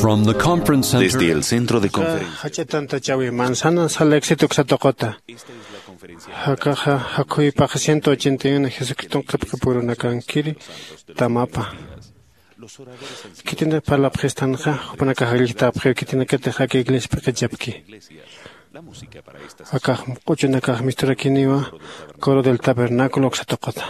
From the conference center, Desde el centro de conferencias. Manzana, sala éxito Xatocota. Hakaja, Hakuipa 181, Jesucristo Capurunakankiri, Tamapa. Kitina para la prestanja, Panacajita, Kitina Kataja, Iglesia Pekajapki. Acá, Kuchunaka, Mr. Kiniwa, Coro del Tabernáculo Xatocota.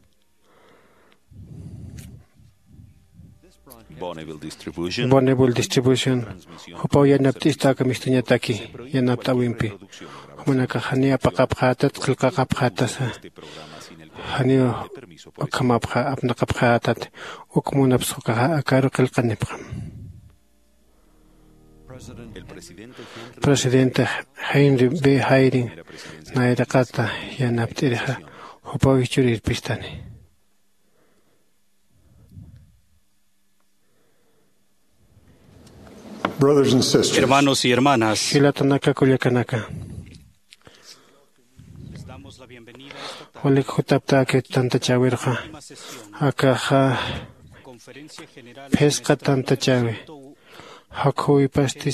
Bonneville Distribution. Hupo yanaptista kamistuñataki, yanapta wimpi. Humanaka hania pakaphatat, kilkakaphatasa. Hanio okamapha, apnakaphatat, ukmunapsukaha, akaru kilkanipram. Presidente Henry B. Hayring, Nairakata, yanaptiriha, Hupo Vichurir Pistani. Brothers and sisters, Hermanos y hermanas, les damos la bienvenida a esta conferencia general pesca tanta chave. Hakui pasti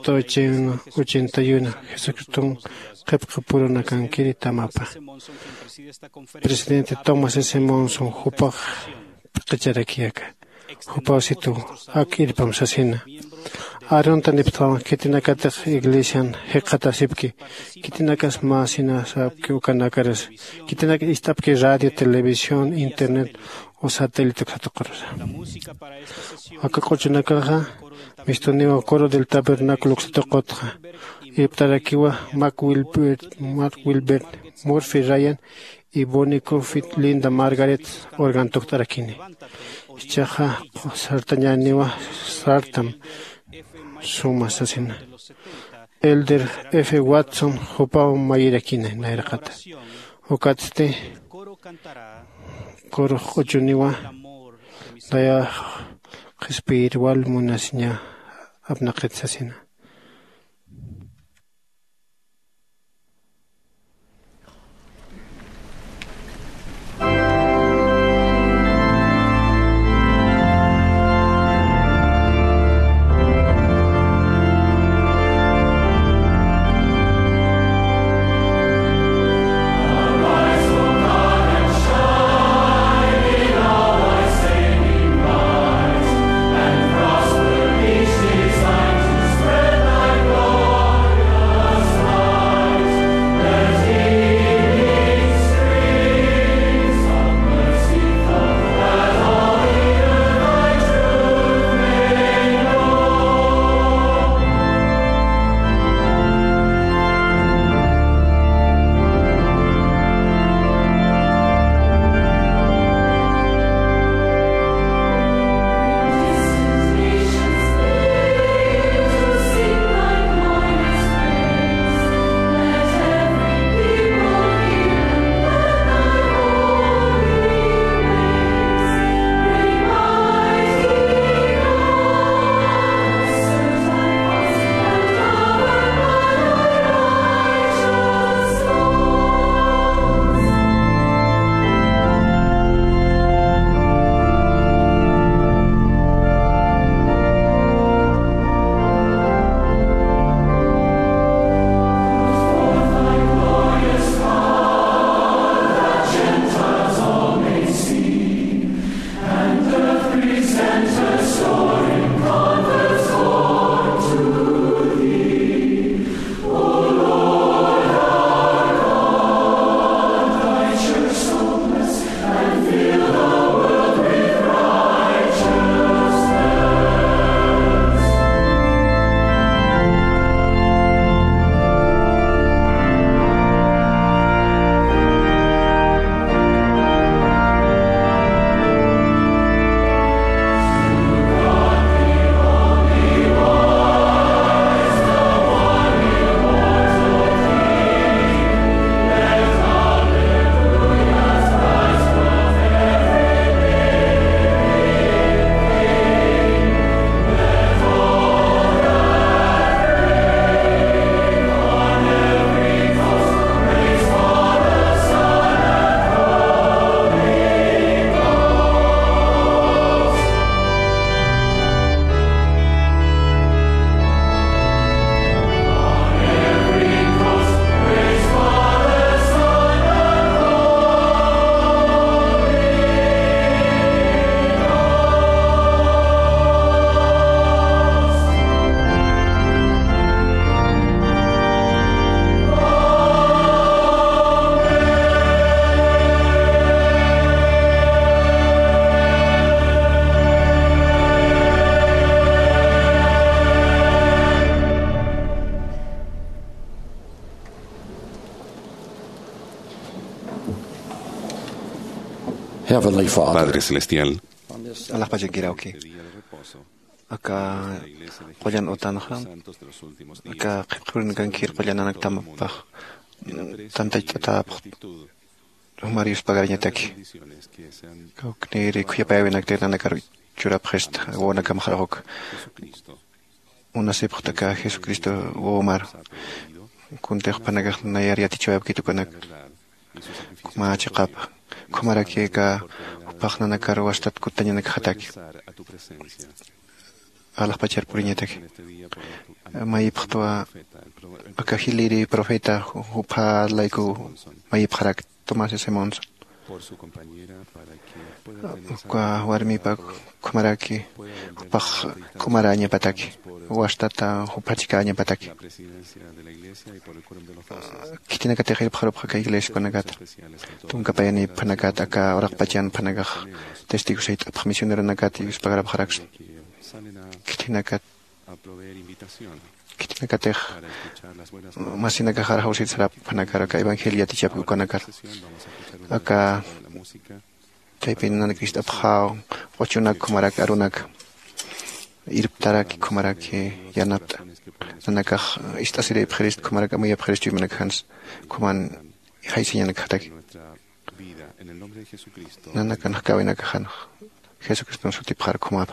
181 Jesucristo Kepkapuro Nakankiri Tamapa. Presidente Thomas S. Monson, Hupach Pacharakiaka. Hupasitu, Akir Pamsasina. Aron Tanipta, Kitinakatas Iglesian, Hekatasipki, Kitinakas Masina, Sapki Ukanakaras, Kitinak Istapki Radio, Televisión, Internet o satélite Katokoros. Akakochunakaja, Mistoneo Coro del Tabernáculo Xatokotja, Iptarakiwa, Mark Wilbert, Murphy Ryan y Bonnie Coffit, Linda Margaret, Organ Toktarakini. Chaja, Sartañaniwa, Sartam. Suma Sasina. Elder F. Watson, Hopao Mayirakine, Nairakata. Okatste, Koro Ochuniwa, Daya Espiritual Munasnya, Abnaket Sasina. Prosper each design to spread. Heavenly Father, Padre Celestial, Allah pajagirauki. este día de reposo, Aka la iglesia de qoyan Jesucristo de utanhram. los santos de los últimos días, Aka qibqurn gankir qoyanak tampaq. en aprecio Tantay y en tatap. gratitud Marius por las pagariñataki. bendiciones que se han Kaukniri kuyapayawinak telanakar churapqest. Wonakam kharok. Jesucristo Una sephtaka Jesucristo Omar. nos ha pedido Kunteq panagaq nayariati chawabkitukanak. la verdad y su sacrificio Kuma chiqap. Kumaraki ka paqnanakar wastat kutañanak hataki. regresar a tu presencia. Allah pachar puriñataki. En este día por tu Mayipqtwa profeta, el akahiliri profeta hupa laiku mayipqarak Tomás Simons. por su compañera para que pueda tener Kwa warmi pa kumaraki pueda volver hupaq kumaraña pataki. Washtata hupachikaña pataki. la presidencia de la iglesia y por el quórum de los doce Kitinaka teqir pqaruqa iglesia panagat. especiales en todo Tunkapayani panagat aka oraqpachan panagaq testigos sayt misionero nakati uspagarap kharaks. que salen Kitinaka a proveer invitación kitinaka teq para escuchar las buenas masinaka khar hausit sarap panakara evangelia tichap ukanakar. sesión. Vamos a escuchar una Aka de la música Taipin nanak istap khao ochunak kumarak arunak irptarak kumarak yanat nanakah istasire phrist kumarak amaya phrist yumanak hans kuman haisiyanak hatak en nuestra vida en el nombre de Jesucristo. nanakan hakawinak han Jesucristo sutip khar kumab.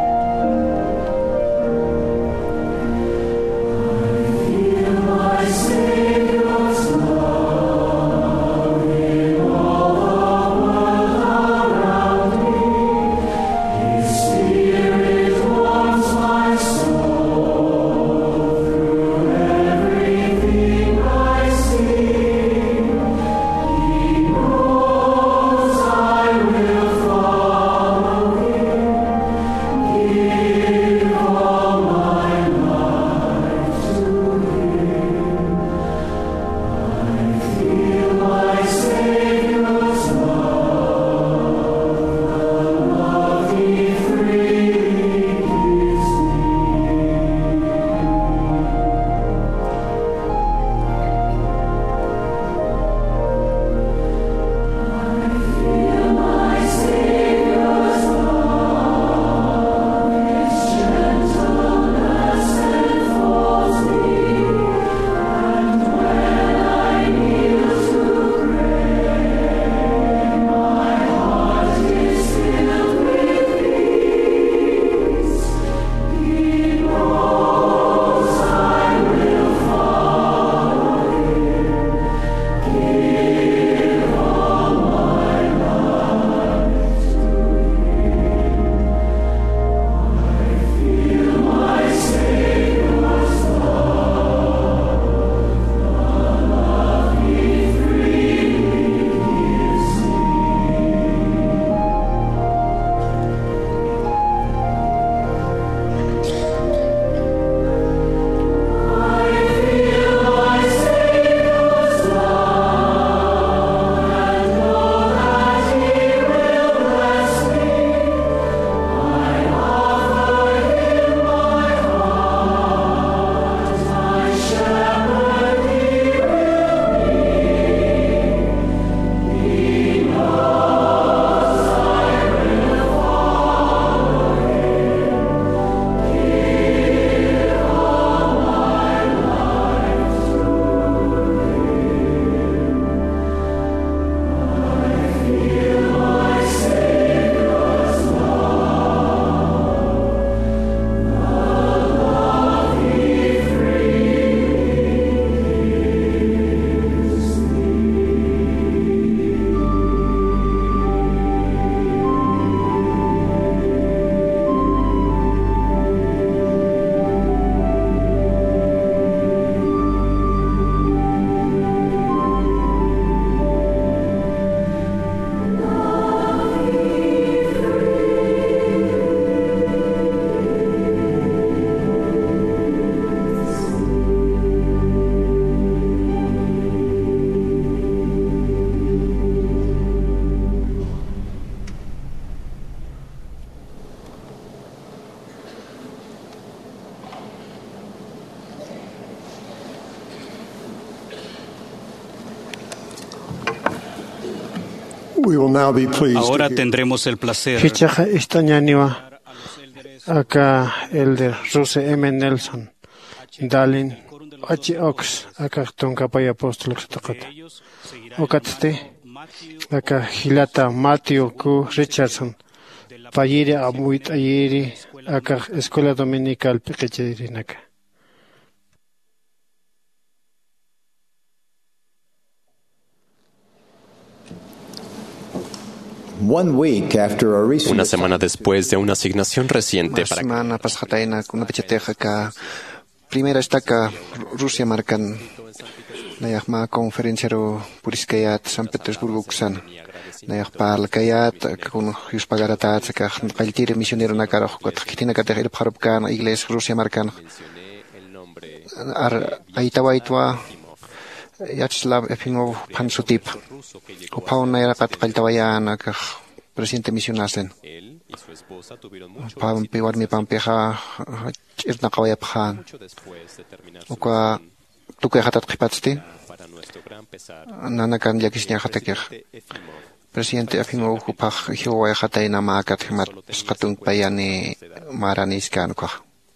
I We will now be pleased to Ahora hear tendremos el placer Hichaja istañaniwa a los élderes acá elder Ruse M. Nelson Dalin H. Ox acá Tonkapay Apóstol Xtaqat ellos seguirá Ocatste Matthew acá Gilata Matthew Q. Richardson Payiri Amuit Ayiri acá Escuela Dominical Pequechirinaka. Una semana después de una asignación reciente para Semana pasjataina kuna pechateja ka primera estaca Rusia marcan nayakma conferenciero puriskayat San Petersburgo kusan nayak palkayat kun yuspagaratat ka qaltir misionero nakaro kot kitina ka ter parupkan iglesia Rusia marcan ar aitawaitwa Yachislav Efimov Pansutip Upaun nayrakat qaltawayan ka presidente misionasen Pampi warmi pampiha irna qawayaphan Uka tuke hatat qipatsti nanakan yakisnya hatakir presidente Efimov upah hiwa hatayna maakat himat skatung payani maraniskan ko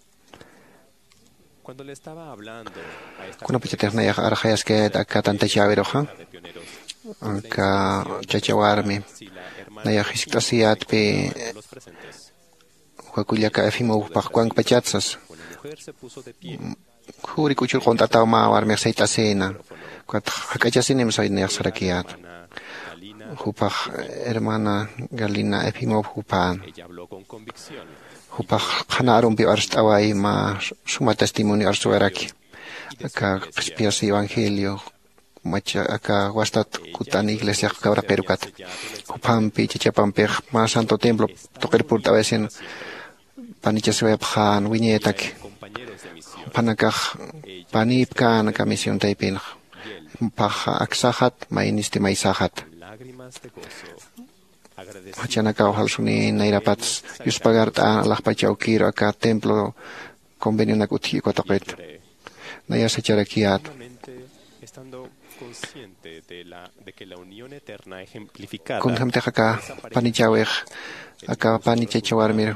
Kuna pechaterna ya arjayas que acá tanta chaveroja acá chachawarmi naya hiskasiat pe Huacuyaca Efimov Pajuan Pachatzas Juri kuchul contratado ma warmi aceita cena cuat hakachasinem soy nersarakiat Hupaj hermana Galina Efimov Hupan Hupaj hanarum bi arstawai ma suma testimonio arsuaraki acá piasi evangelio macha acá wastat kutan iglesia cabra perucat Hupampi chichapampi ma santo templo toker purta vesen panicha suephan winietak panakaj panipkan ka misión taipin paja aksahat mainisti maisahat Machanaka ojalsuni nairapats yuspagarta alajpachau kiro acá templo convenio nakuthi kotakit naya secharakiat kun hamte acá panichawej acá panichachawarmir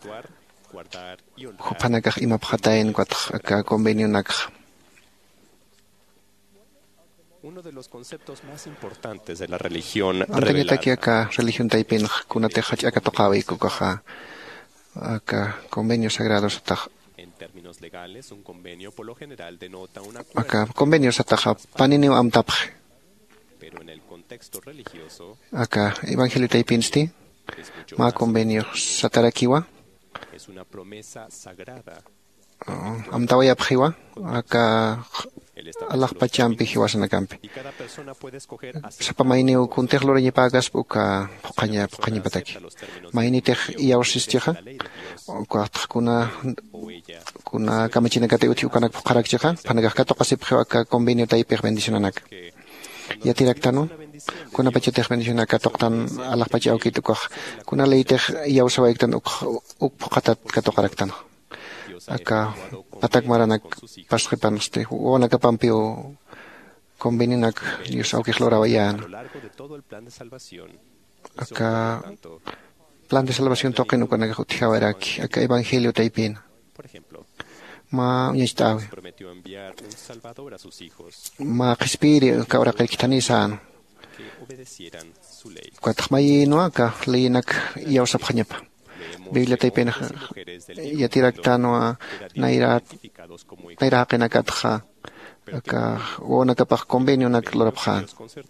Hupanakaj imapjatain kwat acá convenio nak Uno de los conceptos más importantes de la religión revelada. Acá religión taipin kuna tehach acá toqawi kukaja acá convenios sagrados ataj. En términos legales, un convenio por lo general denota un acuerdo. Acá convenios ataja paniniu amtapj. Pero en el contexto religioso. Acá evangelio taipinsti ma convenio satarakiwa. Es una promesa sagrada. Amtawaya pjiwa acá Allah pachampi hiwasana kampi. Sapa maini kunter lore pagas buka pokanya bataki. Maini teh iawsistiha. Kuna kamachina kate uti ukanak pokarakchiha. Panagah kato kasip ka convenio taipih bendicionanak. Ya tiraktano. Kuna pacheteh bendicionak toktan Allah pachau kitukah. Kuna leiteh iawsawaiktan pokatat katokaraktan. Acá patak maranak pasjepanosti ona kapampio conveninak Dios aunque florawayan acá plan de salvación token ukana gutihawarak acá evangelio taipin ma nyestawi ma qispiri kawra kitanisan kwatkhmayino acá leinak yawsapkhanyapa Biblia taipin ya tiraktano naira kenakatja acá ona kapaj convenio nak lorapjan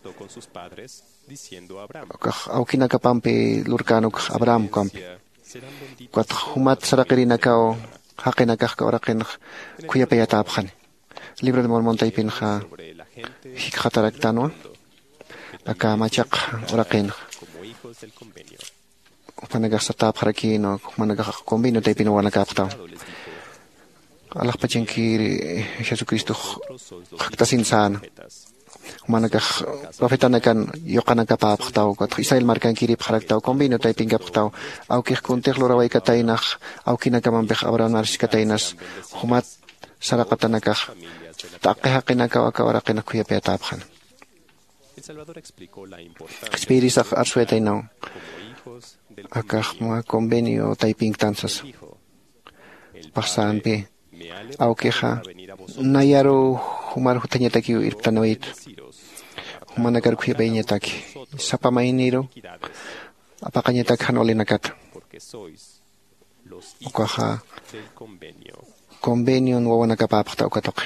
acá aukina kapampi lurkanuk Abraham kampi kwat humat sarakirina kao hakenakaj kauraken kuyapayatapjan libro de Mormón taipin ja hikhataraktano acá machak oraken Panagas tatap harakino, managas convenio taipino wanakapta. Allah pachenkiri Jesucristo haktasin san. Managas profetanakan yokanakapaptao, kat Israel markan kiri harakta convenio taipin kaptao. Aukih kunter lorawai katainach, aukinakamampeh Abraham narskatainas, humat sarakatanakah. Takehakinaka wakawarakinakuya petaphan. El Salvador explicó la importancia Espirisak arsuetainao. como hijos del Akahma convenio taiping tansas. Hijo. El Pasan Padre pe. me ha levantado Aukeja. para venir a vosotros Nayaru humar hutanyataki irtanawit. deciros, Humanagar kuyabayataki. Sapamainiro. iniquidades, Apakanyatak hanolinakat. porque sois los hijos Ukaha. del convenio. Convenio wawanakapapta ukatok.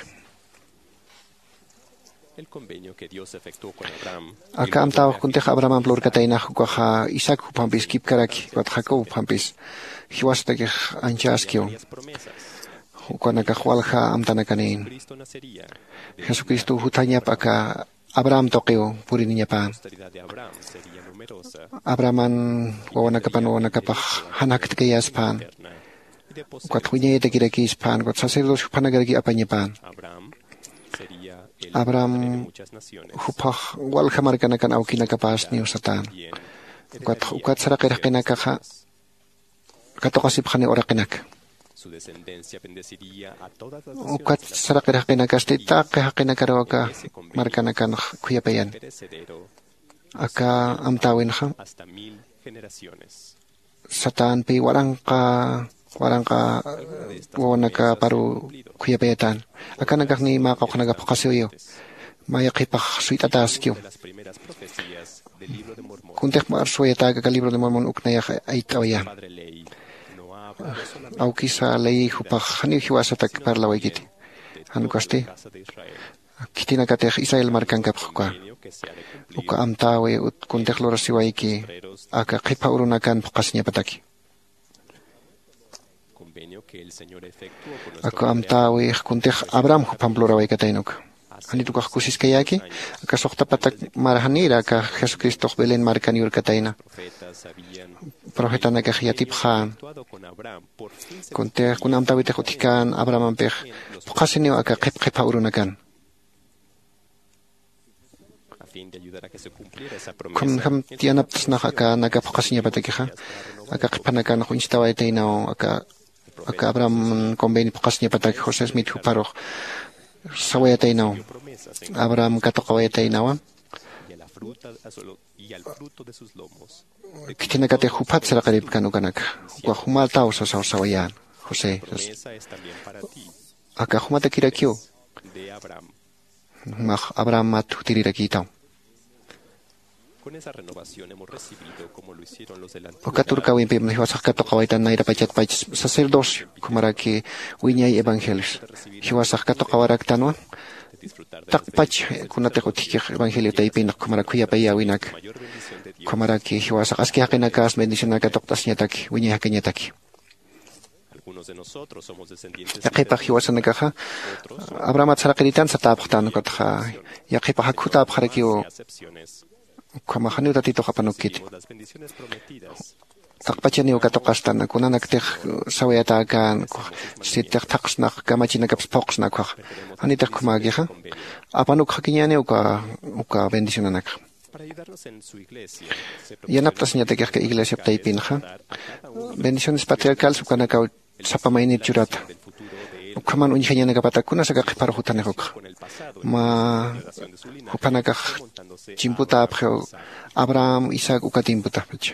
El convenio que Dios efectuó con Abraham. Aka amtaw kunteh Abraham plur kataina ukaha Isaac pampis kipkaraki. Wat Jacob pampis. Hiwastake anchaskio. Varias promesas. Ukanakahualha amtanakanin. Cristo nacería. Jesucristo hutanyap aka Abraham tokeo purininya pa. La posteridad de Abraham sería numerosa. Abraman wawanakapah hanak tkayas pan. Eterna, y de Ukat hunya tekiraki pan. Ukat sacerdos panagargi apanya pan. Abraham sería el Abraham padre de muchas naciones. hupah wal hamarkanakan aukina kapas ni usatan. Bien, Ukat sarakirakakanaka katokasip khani orakinak. su descendencia bendeciría a todas las Ukat naciones. sarakirakakanaka stita kahakinakaraka markanakan kuyapayan. Perecedero Aka amtawin ha hasta 1000 generaciones. satan pi warangka wawanaka paru kuyapayatan. Aka nagakni makakanaga pakasuyo. Mayakipah suit ataskyo. De las primeras profecías del libro de Mormón, Kuntek maarsuya ka libro de Mormon uknayak ay tawaya. Padre Ley no ha hablado solamente Auki sa lay hupah hani hiwasatak parlaway kiti. Ano kasti? casa de Israel, Kiti nakatek Israel markan kapukwa. convenio que se ha de cumplir Uka amtawe ut kuntek lorasiway ki. Aka kipa urunakan pukasnya pataki. convenio que el Señor efectuó por nuestro Ako amtawe kuntek Abraham hupampluraway katainok. Anito ka kusis kayaki? Aka sokta patak marahanira ka Jesucristo belen markan yur kataina. profetas habían Profeta nakahiyatip khan. actuado con Abraham. Por fin se Kuntek kun amtawe te hutikan Abraham ampeh. Pukasinyo aka kipa urunakan. a fin de ayudar a que se cumpliera esa Kun promesa. ham tianap tasnak aka nagapukasinya pataki ha. Aka kipanakan ako instaway tainaw aka Abraham convenio pukasnya pataki Jose Smith huparok. Sawaya tainaw. Promesas en Abraham katokawaya tainaw. y a la fruta y al fruto de sus lomos. Kitinakate hupat sila karib kanukanak. Kwa humaltaw sa sawayan. Jose. Promesa es también para ti, Aka humata kirakyo. de Abraham. Abraham mat hutiriraki taw. Con esa renovación hemos recibido, como lo hicieron los del antiguo Okaturkawin pim hiwasak katokawaitan naira pachat pach sacerdocio. Kumaraki wiñay evangelis. Hiwasak katokawarak tanwa. de disfrutar de Tak pach kunate hutikik evangelio taipin kumarakuya payawinak. mayor bendición de Dios. Kumaraki hiwasak aski hakinakas bendición nakatoktas nyataki. Wiñay hakinyataki. Algunos de nosotros somos descendientes Yaqipa hiwasanakaha. Abraham atsaraqiritan sa tapkhtan katha. Yaqipa hakuta apharakio. acepciones. Kamahanu tatito kapanukit. Las bendiciones prometidas. Takpachani ukatokastan kunanak tek sawayata kan sitek taksnak kamachina kapspoksnak kwa. Anitek kumagiha. Apanuk hakinyane uka bendicionanak. Para ayudarnos en su iglesia, se Yanaptas nyatek ka iglesia taipinha. Bendiciones patriarcales ukanaka sapamainit jurata. del futuro de él Ukaman unyanyana kapatakuna sa kakiparuhutanekok. con el pasado, Ma relación de su linaje, hupanaka montándose chimputa apjo Abraham Isaac ukatimputa pach.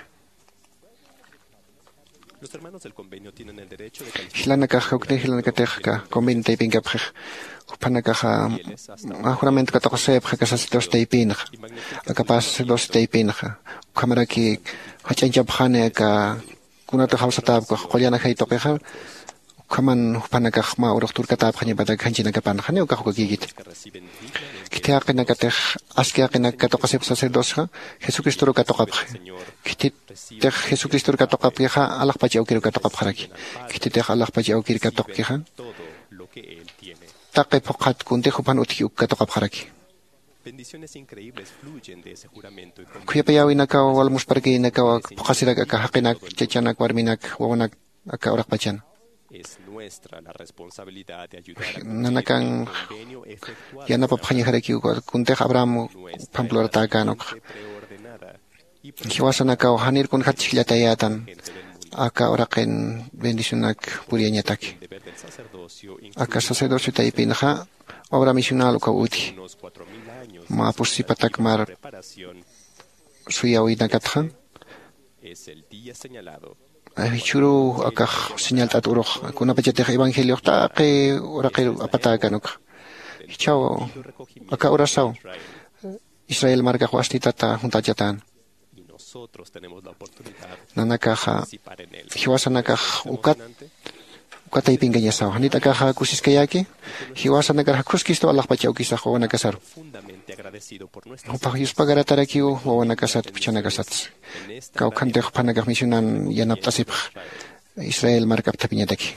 Los hermanos del convenio tienen el derecho de calificar Hilanaka hukne hilanaka tehka kombin taipin kapje. Hupanaka juramento katokosep kasasitos taipin. Akapas dos taipin. Kamaraki hachanjabhane ka kunata hausatab ko qolyana khaitokeha. Kaman hupanaka ma uroktur katab khanya badag hanjina kapan khanya ka hukagigit. que reciben Kitiaqina kateh askiaqina katokosep sacerdosa Jesucristo ro katokapje. Kitit Jesucristo ro katokapjeha Allah pachi aukir katokapjaraki. Kitit Allah pachi aukir katokkeha. todo lo que él tiene. Taqe poqat kunte hupan uti katokapjaraki. Bendiciones increíbles fluyen de ese juramento y convenio. Kuyapayawina ka wal musparki ka pokasirak ka haqinak chachanak warminak wawanak ka orak pachan. Es nuestra la responsabilidad de ayudar a Nanakan convenio efectuado yana papkhani haraki kunte Abraham pamplorta kanok. preordenada y Hiwasana ka hanir kun khatchilata yatan. gente del mundo. Acá ahora que bendicionak puriañataki. deber del sacerdocio Acá sacerdocio taipinja obra misional uka uti. unos 4.000 años Ma pusipatak mar preparación suya uinakatja. es el día señalado. Churu acá señal taturo. Kuna pachatej evangelio ta que ora que apataka nuk. Chao. Acá ora sao. Israel marca huastitata juntachatan. Y nosotros tenemos la oportunidad Nanakaja participar en él. hiwasanakaj ukataipingaña sao. Hanitakaja kusiskayaki. Hiwasanakaj kuskisto Allah pachaukisajo wanakasar. Profundamente agradecido por nuestra Upajyus pagaratarakiu wawanakasat pichanakasat. en esta Kaukantej panakaj misionan yanaptasip Israel marca tapiñataki.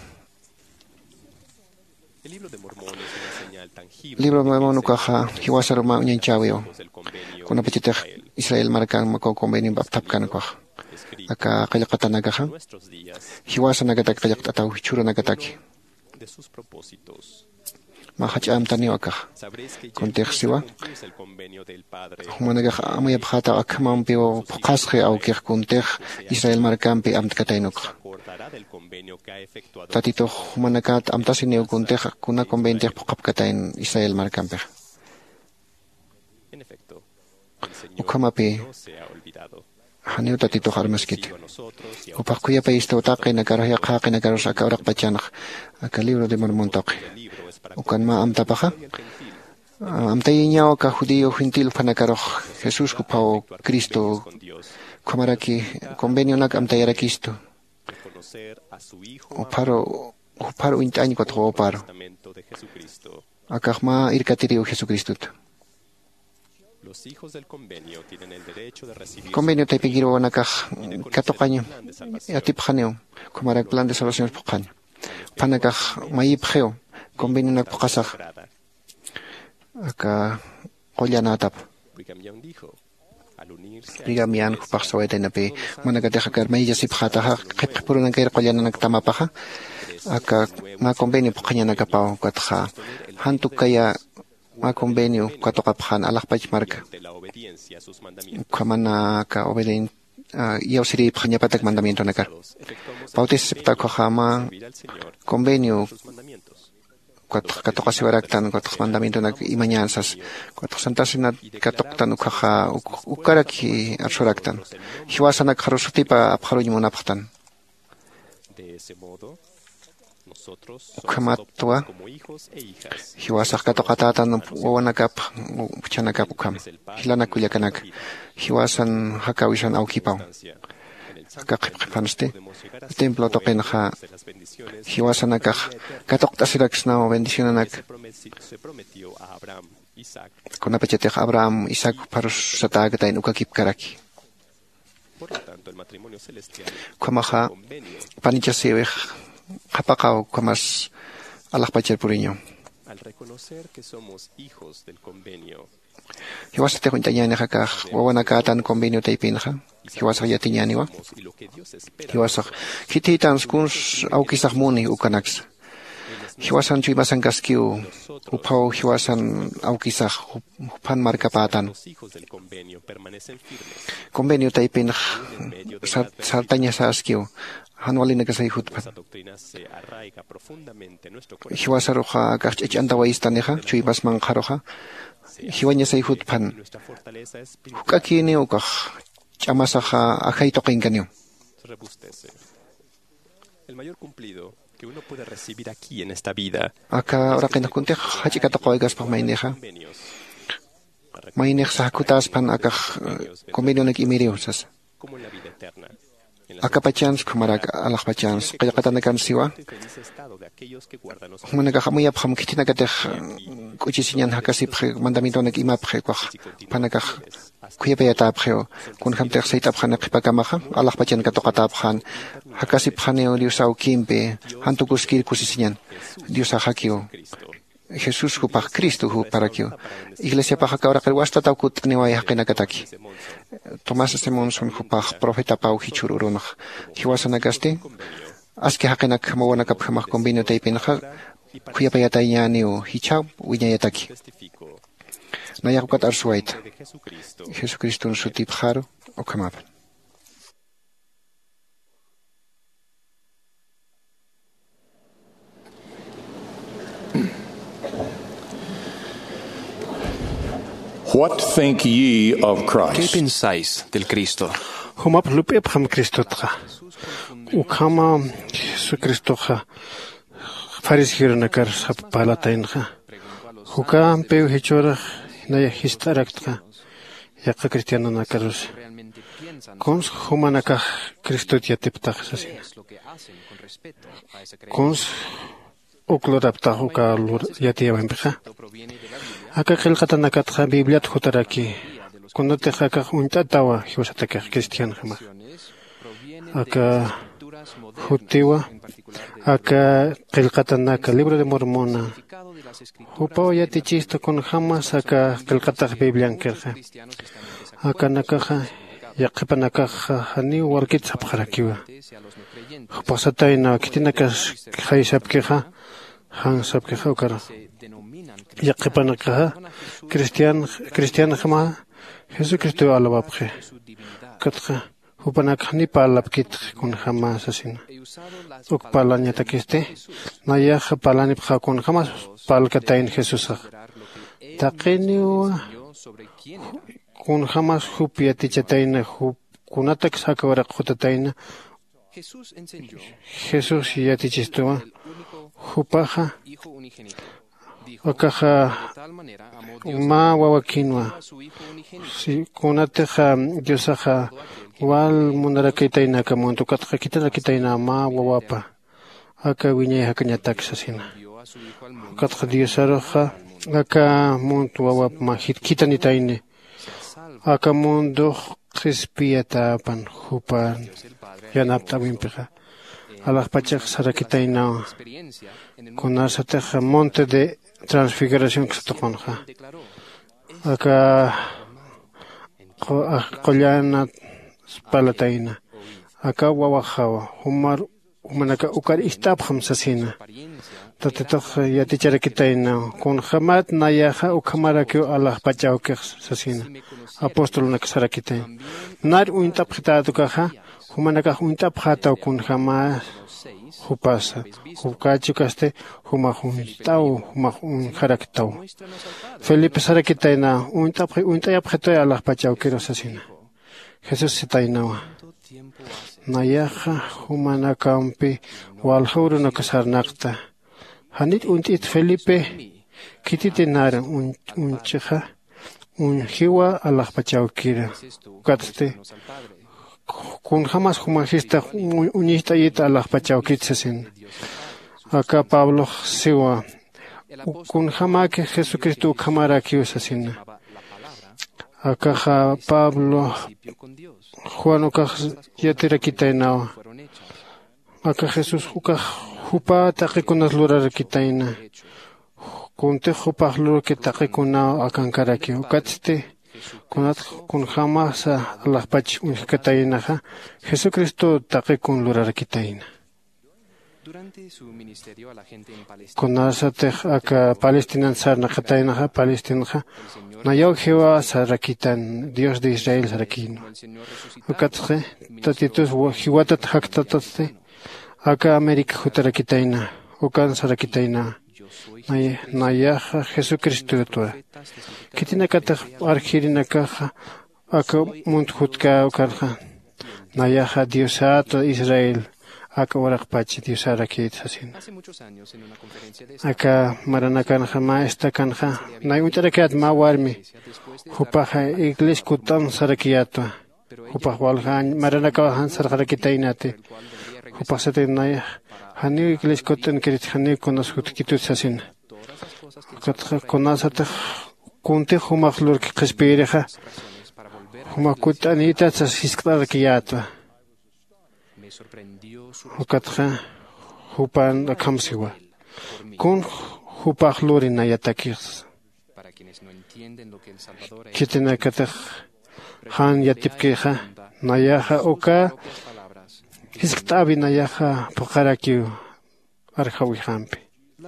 El libro de Mormón es una señal tangible Libro Mormón ukaja hiwasaruma unyanchawio. del convenio Kuna pachitej Israel marca mako convenio baptapkanakaj. escrito Acá kayakatanakaja. en nuestros días Hiwasanakatak kayakatataw churanakataki. de sus propósitos. Mahacham taniwakaj. Sabréis que ya Contextiwa. cumplís el convenio del Padre Humanagaj amayabjata akmampio pokasje aukej kuntej Israel markampi amtkatainuk. acordará del convenio que ha efectuado. Tatito humanakat amtasineu kuntej kuna conventej pokapkatain Israel markampej. En efecto, el Señor Ukamapi no se ha olvidado. haniu tatito harmaskit. A nosotros y a Upakkuya pa isto taqi nakarah yaqaqi nakaros akaurak pachanaj. Aka libro de Mormón taqi. el libro es para Ukan ma amtapaja. el gentil. Amtayiñao ka judío gentil panakaroj Jesús kupao Cristo Con Dios, kumaraki convenio nak amtayarakisto. reconocer a su Hijo Uparo intañ kwatro oparo. testamento de Jesucristo. Akajma irkatiriu Jesucristut. Los hijos del convenio tienen el derecho de recibir Convenio taipigiro wanakaj katoqaño. Atipjaneo. Kumarak plan de salvación puqaño. Panakaj mayipjeo. Convenio nak puqasaj. sagrada. Aka qollanatap. Brigham Young dijo, al unirse a Brigham Young kupaq sawaytaynapi manakateja karmaylla sipjataja qipqipurunankair qollananak tamapaja. Aka ma convenio puqañanakapao katja. Hantuk kaya ma convenio katoqapjan alaqpach marka. de la obediencia a sus mandamientos. Kamana ka obedien yausiri pjañapatak mandamiento nakar. Efectuamos Bautisipta kojama servir al Señor convenio sus mandamientos. katokasiwaraktan katok mandamiento nak imañanzas katok santasinat katoktan ukaja ukaraki arsuraktan hiwasanak harusutipa apharuñmunapaqtan De ese modo, nosotros somos Ukamatua. adoptados como hijos e hijas. hiwasaq katokatatan wawanakap uchanakap ukam hilanakullakanak hiwasan hakawishan awkipaw En el kakqipqipanste podemos llegar a ser templo toqinja de las bendiciones hiwasanakaj katoktasiraksnaw bendicionanak se prometió a Abraham, Isaac. kunapachetej Abraham Isaac parusataagatain ukakipkaraki Por lo tanto, el matrimonio celestial Kuamaja convenio panichasiwej qapaqaw kuamas alaqpachal puriño al reconocer que somos hijos del convenio. hiwasatej untañanej akaj wawanakatan convenio taipinja hiwasaq yatiñaniwa Y lo que Dios espera hiwasaq hititan skuns awkisaq muni ukanaks hiwasan chuymasan kaskiw upaw hiwasan awkisaq upan markapatan los hijos del convenio permanecen firmes. convenio taipinj sartañasa askiw hanwalinakasay hutpan Esa doctrina se arraiga profundamente en nuestro corazón. hiwasaruqa akaj ch'antawayistaneja chuybasman qaruqa hiwañasay hutpan Nuestra fortaleza espiritual huk'akini ukaj ch'amasaqa ajaytoqinkanio se rebustece. El mayor cumplido que uno puede recibir aquí en esta vida aka uraqinakuntej hach'ikatoqoykaspaq mayniqa convenios, mayniq sahkutaspan akaj convenionek imiriusas como en la vida eterna, en la akapachans kumarak alaqpachans qillqatanakan siwa feliz estado de aquellos que guardan los humanakaj amuyapqam kitinakatej k'uchisiñan hakasipq mandamientonek imapq kuaj panakaj kuyapayatapqeo kunhamtej saytapqana qhipakamaja alaqpachan katoqatapqan hakasipqaneo Diosaw kimpe hantukuskir kusisiñan Diosa hakiu Cristo. Jesús hupaq Cristo hu parakio Iglesia paja kawraqir wastataw kut'niway haqinakataki Tomás Simonson hupaq profeta pau hichururunaq hiwasanakaste aski haqinak mawanakaphamaq convenio taipinqa kuyapayatayñaniu hichaw wiñayataki Testifico nayaqukat arsuayta de Jesucristo. Jesucristo sutipqaro ukamapan What think ye of ¿Qué Christ? pensáis del Cristo? Humap lupe pham Kristotha. Ukama su Kristoha. Faris hirnakar sap palatainha. Hukam peu hechora naya histaraktka. Yaqa cristiano nakarus. Cons humanaka Kristot yatiptah sasin. Cons ukloraptah uka yatiyampha. Aka khilqatanakatha Bibliat hutaraki. Cuando te jacas un tatawa, hiosataka cristiano jama. Aka hutiwa, aka qilqatanaka libro de Mormona. Hupao yati chisto con jamas aka qilqataq Biblian kerja. Aka nakaja, yaqipanakaja hani walkit sapjarakiwa. Hupasatayna kitinakas jaisapkeja, han sapkeja ukara. Yaqipanakaja, cristiano jama. Jesucristo alabapje. Katja, hupanak ni palapkit kun jamás asina. Uk palanya takiste, naya palani pja kun jamás palkatain Jesusa. Taqeniu kun jamás hupiati chataina kunatak sakawara khutataina. Jesús yati chistoa. Hupaja. Akaja ma wawakinwa. Si kunateja Diosaja wal munarakaitaina kamontu katja kitarakiitaina ma wawapa. Aka wiñay hakanyatak sasina. Katja Diosaroja aka muntu wawap ma hitanitaine. Aka mundo crispiatapan hupan yanapta wimpeja. Alajpachak sarakitaina. Kunasateja monte de transfiguración que se toconja. Acá collana palataina. Acá wawajawa. Humanaka ukar istabham sasina. Tatetoja yaticharakitaina. Kun jamat nayaja ukamarakio Allah pachauke sasina. Apóstol nakasarakitain. Nar uintapjitado kaja. Humanaka uintapjatao kun jamas. Hupasa, hukachukaste, humahunitau, humahunjaraktau. Felipe Sarakitaina, uintayapjetoya a las pachauqueros asina. Jesús sitainawa. Nayaja, humanakampi, walhuru no casarnacta. Hanit untit Felipe, kititenara uncheja, unjiwa a las pachauquera. Katste. Kun jamás humajista unista yita la pachauquitsasin. Acá Pablo siwa. Kun jamás que Jesucristo camara kiusasin. Acá Pablo Juan uka yatira kitaina. Acá Jesús uka hupa taquikunas lurar kitaina. Kun te hupa lur que taquikuna akankaraki. Ukatste. Kun jamás a las pach unkatainaja, Jesucristo taque con lurarakitaina. Con asate acá Palestina sarnakatainaja, Palestinaja, nayo Jehová sarakitan, Dios de Israel sarakino. Ukatse, tatitus hiwatat haktatatse, acá América jutarakitaina, ukan sarakitaina. Nayaja Jesucristo tua. Kitina kata archirina caja, aka munthutka karja. Nayaja Diosato Israel, aka warakpachi Diosara kitsasin. Aka maranakanja maesta kanja, nayuntarakat ma warmi. Hupaja iglis kutan sarakiato. Hupaj walhan maranakahan sarharakitainate. Hupasate naya. Hani iglis kutan kirit hani konaskut kitutsasin. Conásate kunte humachlur que respireja humacutanita sasisclar kiata hukatja hupan akamsiwa kun hupachlurina yatakis kitina kataj han yatipkeja nayaja oka hisktabi nayaja pokarakio arjawihampi.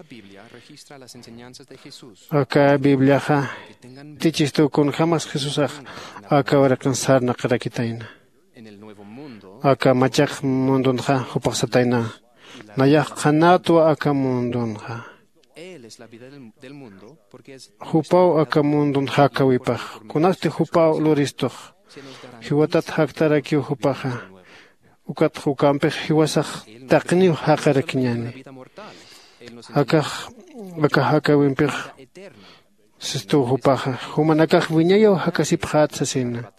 Acá Biblia ja tichisto con jamás Jesús acá ahora cansar na karakitaina. Acá machak mundon ja hupasataina. Naya janato acá mundon ja. Hupao aka mundun hakawipaj. Kunaste hupao loristoj. Hiwatat haktaraki hupaja. Ukat hukampej hiwasaj taqniw haqarakiñani. Akaj hakawimpej sistu hupaja. Humanakaj viñayo hakasipjat sasina.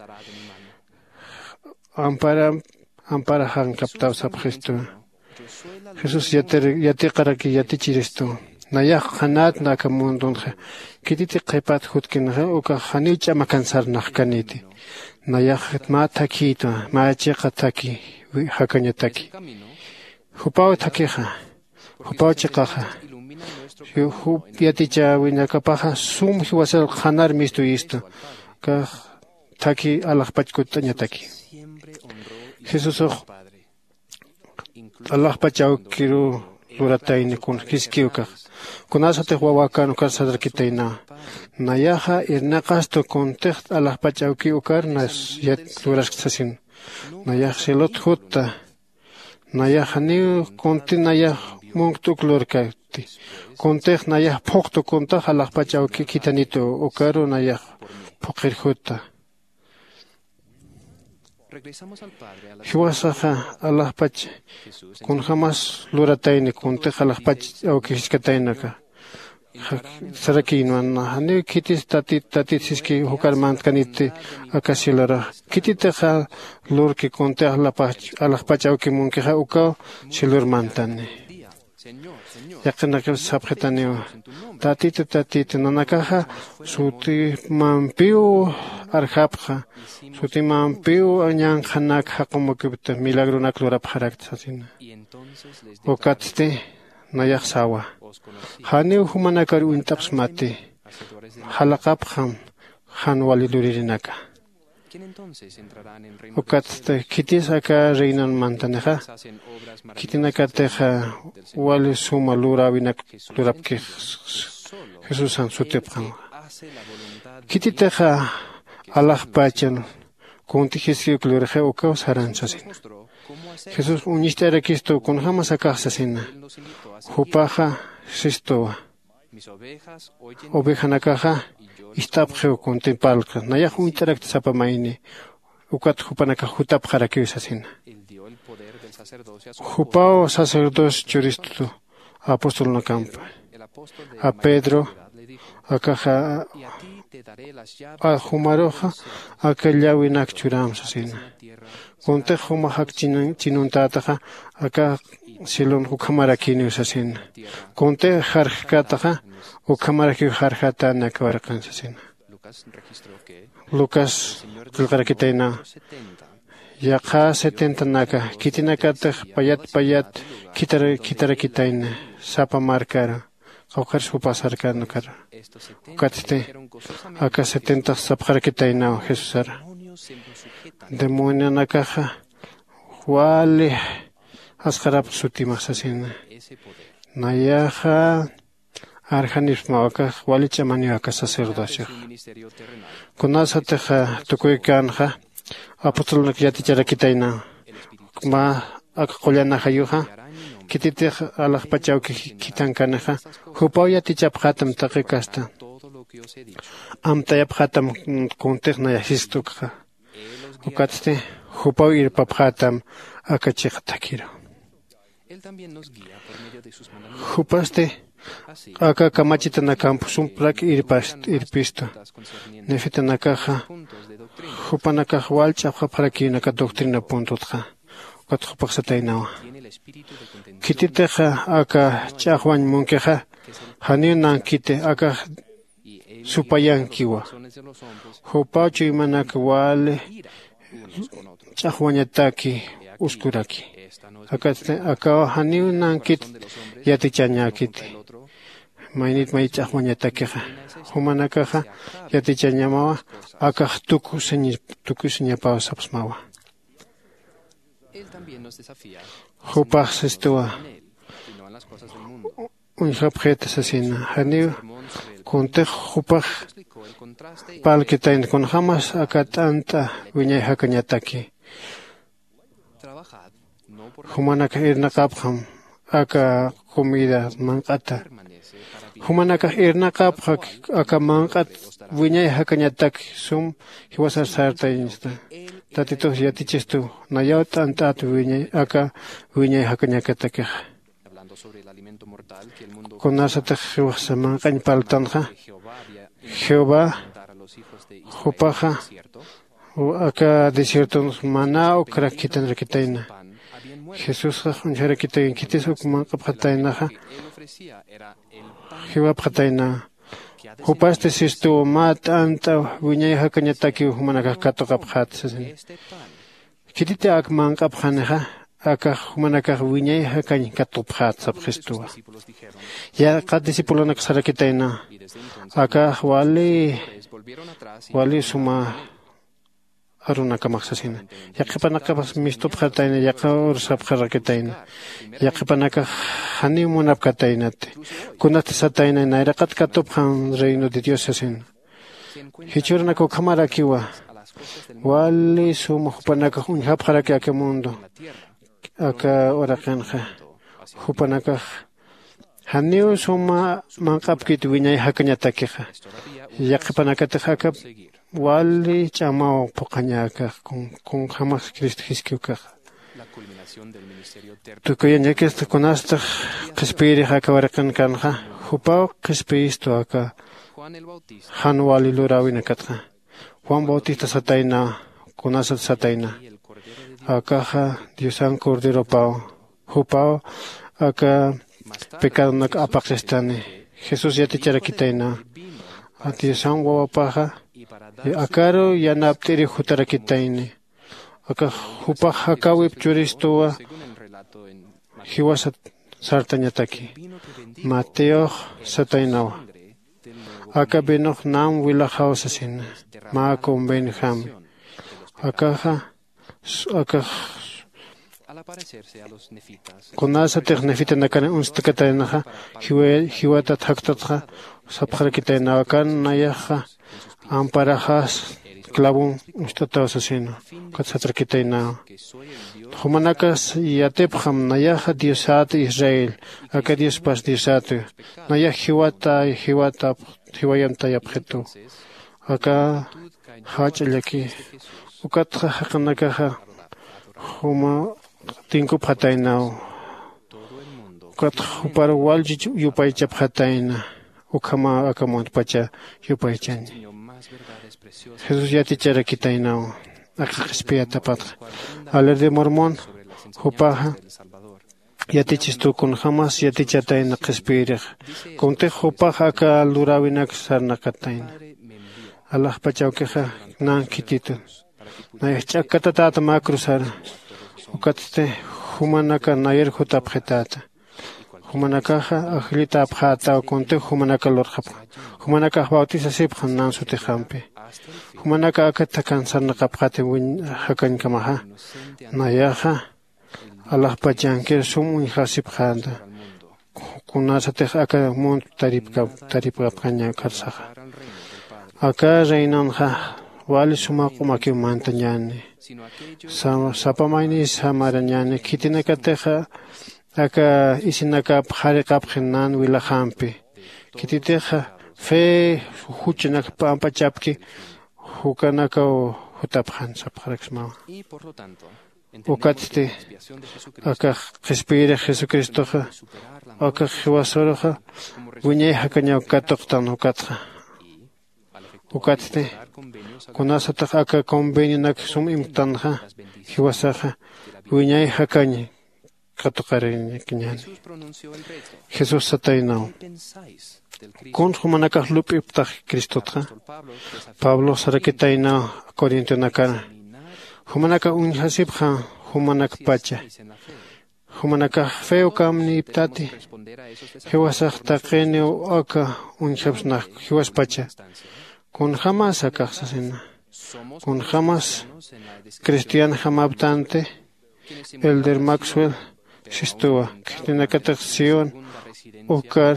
Ampara han kaptaw sapjesto. Jesús yati qaraki yati chiristo. Nayaj hanat nakamundunja. Kititi qepat hutkinja uka hanicha makansar nahkaniti. Nayaj ma takito, ma chiqa taki, hakaña taki. Hupao takija. Hupao chiqaja. Yaticha winakapaja sum hiwasal hanar misto isto. Ka taki alajpachkutaña taki. Jesús alajpachau kiru lurataini kun kiskiuka. Kunasate huawakano kalsadarkitaina. Nayaja irnaqasto kontext alajpachauki ukar nas yat lurasksasin. Nayaj selot hutta. Nayaja niu konti nayaj mungtuk lurkati. Kontext nayaj pokto konta alajpachauki kitanito ukaru nayaj pokir hutta. Hiwasaja alajpach kun jamás lurataini kontext alajpachauki hiskatainaka. Sarakinuan hani kitis tatit siski hukar mantkaniti akasilara kititeja lurki konte alajpachauki munkeja uka silur mantani yaqinaka sabjetanio tatit nanakaja suti mampiu arjapja suti mampiu añan janak hakumukibta milagrunak lurapjaraktsasina okatste nayaj sawa Haniu humanakar uintaps mati. Halakapjam han walidurinaka. Ukatste kitis aka reinan mantaneja. Kitinaka teja wali suma lurabinak lurapki Jesús an sutepjam. Kititeja alajpachan kuntijisiuk lurje ukaus haransasin. Jesús unistera kisto con jamás akasasina. Hupaja sistoa. Oveja nakaja istapjeo con tempalka. Nayaj interakta sapamaini. Ukat hupanaka hutapjara kiusasina. Hupao sacerdos churisto apóstol na campo. A Pedro akaja a Humaroja akallawinak churam sasina. Conte humahak chinuntataja aka silon ukamarakini usasin. Conte harjataja ukamaraki harjata nakwarkan sasin. Lucas kilkarakitaina. Yaqa 70 naka kitinakata payat kitarakitaina sapa markara. Qawqar supasarka nukara. Ukatste aka 70 sapjarakitaina Jesusara. Demonio nakaja wale askarap sutimasasina nayaja arjanif mawaka wali chamani aka sacerdocio kunasateja tukuykanja apostolnak yaticharakitaina ma aka qollanaja yuja kititej alajpachauki kitankanaja hupau yatichapjatam taqikasta amtayapjatam kuntej nayajistukja Ukatste hupau irpapjatam akachiqtakiro. Hupaste aka kamachitanakam sumprak irpisto. Nefitanakaja hupanakaj walchapjapjarakinaka doctrina puntutja. Ukat hupaksatainawa. Kititeja aka chahwan munkeja haniunan kite aka supayankiwa. Hupau chuimanaka wale chahwañataki uskuraki. Aka haniu nankit yatichañakit. Mainit may chahwañatakiha. Humanakaha yatichañamawa aka tukusiñapawa sapsmawa. Hupaj sestua. Un objeto asesina. Haniu conte hupaj palkitain con jamás akatanta viñay hakañataki. Humanaka irnaqapjam aka comida mankata. Humanaka irnaqapqa akamanqat wiñay hakañatak sum hiwasar sartaynista. Tatitos yatichistu nayaut antat wiñay aka wiñay hakañakatakej. Kunasataj hiwasamanqañ paltanja. Jehová hupaja aka desierto mana okrakitan rakitaina. Jesús uncharakitayn kitis ukmanqapqataynaja. Jehová pqatayna. Hupaste sistu mat anta wiñay hakañataki humanaka katoqapqat. Kitita akmanqapqanaja aka humanaka wiñay hakañ katopqat sabjestu. Ya qat discípulonak sarakitayna. Aka wali suma arunaka maqsasina. Yaqipanaqapas mistupqatayna yaqa ursapqarakitayna. Yaqipanaka hanimunapqataynate. Kunata satayna nayraqat katupqan reino de Dios asina. Hichurnako kamarakiwa. Wali suma hupanaka unhapqaraki aka mundo. Aka oraqanqa. Hupanaka haniu suma manqapkit wiñay hakañatakiqa. Yaqipanakataq aka wali chamao poqañaka con jamás Cristo hiskiukaqa. Tukuyanchakista kunastaq qispiri aka warqankanqa. Hupao qispisto aka han wali lurawina katqa. Juan Bautista satayna kunasat satayna. Akaja Diosan Cordero pao. Hupao aka pecado nak apaqestane. Jesús yaticharakitayna. Diosan wawapaja. Akaro yanaptiri hutarakitayni. Aka hupaj akawip churistuwa. Hiwasat sartañataki. Mateo sataynawa. Aka benoq nam wilajawsasina. Ma convenjami. Akaja kunasatej nefita nakana unstakataynaja. Hiwata thaktatja. Sapjarakitayna akan nayaja. Amparajas clavun ustatawsasina. Katsatrakitayna. Humanakas yatepjam nayaja Diosat Israel. Aka Dios pas Diosatu. Nayaj hiwayamta yapjetu. Aka hachallaki. Ukatja hakanakaja. Huma tinku phatayna. Ukatja hupar walji yupaycha phatayna. Ukama akamont pacha yupaychani. Jesús yaticharakitayna. Aka qispiyata patja. Aler de Mormón. Hupaja. Yatichistu kun jamás yatichatayna qispirij. Kunte hupaja aka lurawinak sarnaqatayna. Allah pachawkeja nan kititu. Nayaj chakatata makrusar. Ukatte humanaka nayer hutapjetata. Humanakaja ajlita apjata kunte humanaka lorjap. Humanaka bautiza sipjan nan sutejampe. Humanaka akata kansarnaqapjate win hakan kamaja. Nayaja Allah pachankir sumun hasipjanda. Kunasatej aka mont taripqapqaña karsaja. Aka reinanja wali sumaqumaki mantañani. Sapamayni samarañani kitinakateja aka isinaka pjariqapjinan wilajampi. Kititeja fe huchinak pampachapki hukanaka hutapjan sapjaraksmawa. Ukatste aka qispiri Jesucristoja aka hiwasoroja wiñay hakaña katoqtan ukatja. Ukatste kunasataq aka convenio nak sum imtanja hiwasaja wiñay hakaña katoqariñakiñani. Jesús sataynaw. Kun humanaka lupiptaj Cristotja. Pablo sarakitayna Corinto nakara. Humanaka unhasipja humanaka pacha. Humanaka feo kamni iptati. Hiwasaq taqeni aka unhapsnaq hiwas pacha. Kun jamás akaqsasina. Kun jamás cristiano jamabtante. Elder Maxwell Sistua. Kitinakataq Sion ukar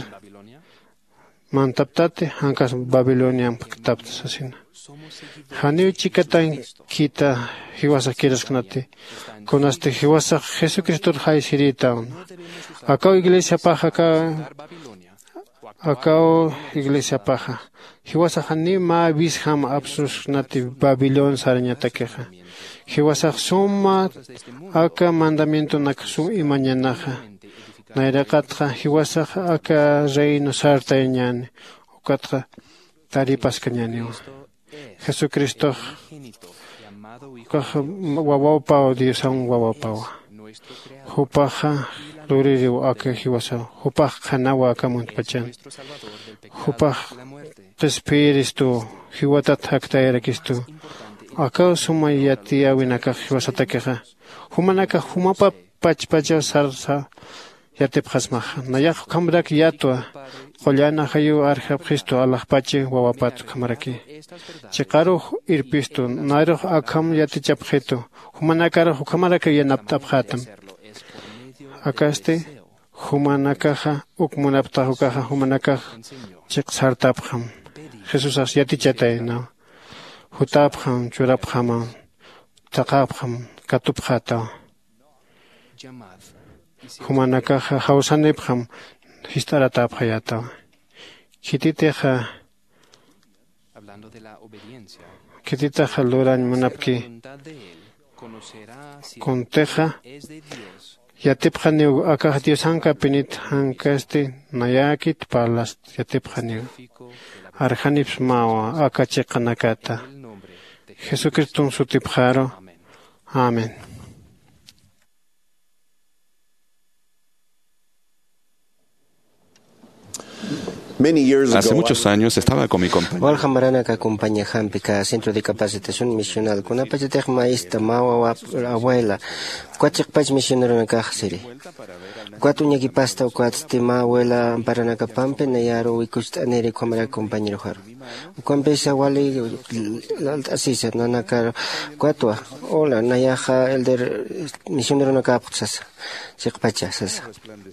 mantaptate hankas Babilonian taptasasina. Haniu chikatan kita hiwasa kiraskanati. Kunaste hiwasa Jesucristo haisiritaun. Acá iglesia paja acá Acao iglesia paja. Hiwasaj nima bisham absus nati Babilón sarañatakeja. Hiwasaj suma aka mandamiento nakasum y mañanaja. Nairaqatqa hiwasaj aka reino sarta ñani. Ukatqa taripas kañaniwa. Jesucristo kaja wawapao Diosan wawapawa. Hupaja luririw aka hiwasa. Hupaj khanawa aka muntpachan. Hupaj Espíritu hiwatat haktairakistu. Aka sumayati awinaka hiwasatakeja. Humanaka humapa pachpacha sarsa yatipjasmaja. Nayak kamrak yatwa. Qollana hayu arjab Cristo alajpache wawapatu kamaraki. Chiqaruj irpistu nairuj akam yatichapjetu. Humanakara hukamaraka yanaptapjatam. Akaste humanakaja ukmunaptajukaja humanakaj chiqsartapjam. Jesús yatichatae no. Hutapjam churapjama taqapjam katupjata. Humanakaja hausanepjam histaratapjayata. Kititeja kititaja luran munapki conteja yatipjaniu akaj Diosanka pinit hankaste nayakit palas yatipjaniu arjanips mawa akachiqanakata Jesucristo sutipjaro. Amén. Hace muchos años estaba con mi compañero. Walhamarana que acompaña Hampica, Centro de Capacitación Misional, con apachetej maísta, mawa, abuela, cuachikpach misionero na kajsiri. Cuatro ñakipasta o cuatstima abuela paranaka pampe, nayaro, wikust aneri comera compañero jaro. Ucampesa wali, asisa, nanakar, cuatro, hola, nayaja, elder misionero na kapsas. Chiqpachasas.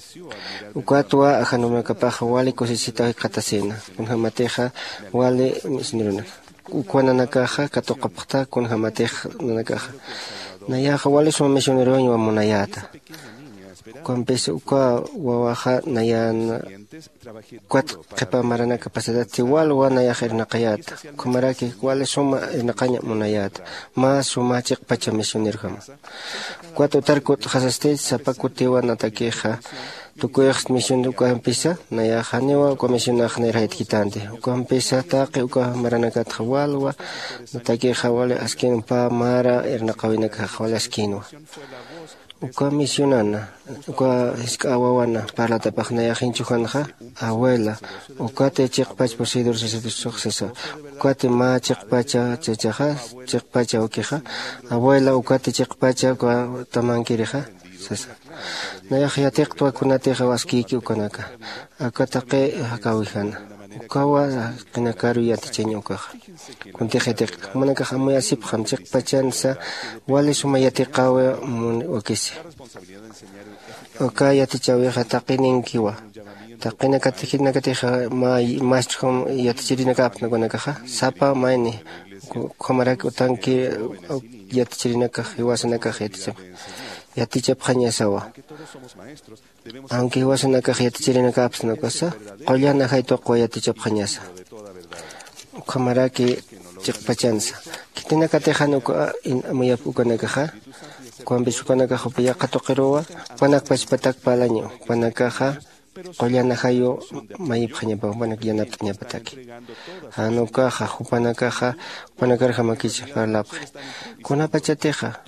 Ukatua ajanuma kapaja wali cosicita katasena. Con jamateja wali misniruna. Ukwana nakaja katokapta con jamateja nakaja. Nayaja wali suma misionero y wamonayata. Cuampesa uka wawaja nayan cuat kepa marana capacidad igual wa nayaja ernaqayat. Kumaraki wali suma ernaqaña monayat. Ma suma chiqpacha misionero jama. Cuatro tarcot hasaste zapacutiwa nataqueja. Tu coex misión de Ucampisa, Naya Hanewa, Comisión Agnerait Quitante. Ucampisa, Taki, Uca Maranacat Hawalwa, Nataqueja Wale Askin Pa Mara, Ernaqawina Hawala Askinwa. Uca misionana, Uca Escawana, para Tapajnaya Hinchuanja, Abuela, Ucate Chekpach Posidor Succesa, Ucate Ma Chekpacha Chechaja, Chekpacha Okeja, Abuela Ucate Chekpacha Tamankireja, Sasa. Nayajatek tu akunateja waskiki ukanaka. Akatake hakawihana. Ukawa kinakaru yaticheño ukaja. Kuntejetek manaka hamuya sipjam chek pachansa wale sumayatikawe mun okisi. Oka yatichaweja taqininkiwa. Taqina katijina kateja maestrom yatichirina kapna kunakaja. Sapa maini. Komarak utanki yatichirina kajiwasana kajieticham. Yatichapjaña sawa. Aunque wasana kajietichirina kapsna cosa, qollana haytoqwa yatichapjañasa. Kamaraki chiqpachansa. Kitina katejanu amuyapukanakaja, kuambisukanaka hopaya katoqirowa, panakpachpatak palaño, panakaja, qollana hayo mayipjañapa, panak yanaptañapataki. Hanukaja, hupanakaja, panakarja makicha parlapje. Kunapachateja.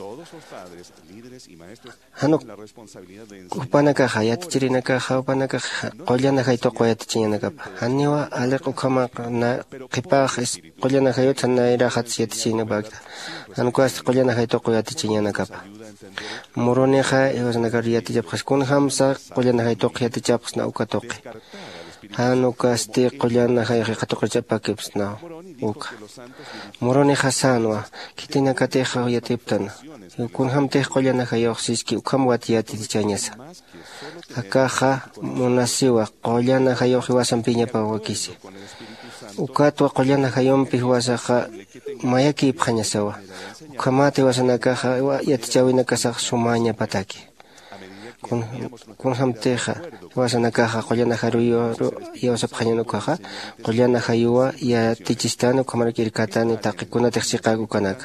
Hanuk upanakaja yatichirinakaja upanakaja qollana haytoqwa yatichiñanakapa haniwa aliq ukhamaqa na qipaq qollana hayota nairaqa yatichiñanapaqta hanukas qollana haytoqwa yatichiñanakapa muruniqa iwasanakar yatichapqas kun hamsa qollana haytoqwa yatichapqas na ukatoqi hanukas ti qollana hayqa qatoqachapakipis na uka muruniqa sanwa kitina kateja yatiptana kun hamtej qollana hayoqsiski ukam watiyatichañasa akaja munasiwa qollana hayoqi wasanpiñapa wakisi ukatwa qollana hayompi wasaqa mayaki ipjañasawa ukamati wasanakaja yatichawinakasaq sumaña pataki kunhamteja hiwasanakaja qollana haruyo yawsapqañanukaja qollana hayuwa ya tichistani ukamarkirkatani taqikunataq siqaku kanaka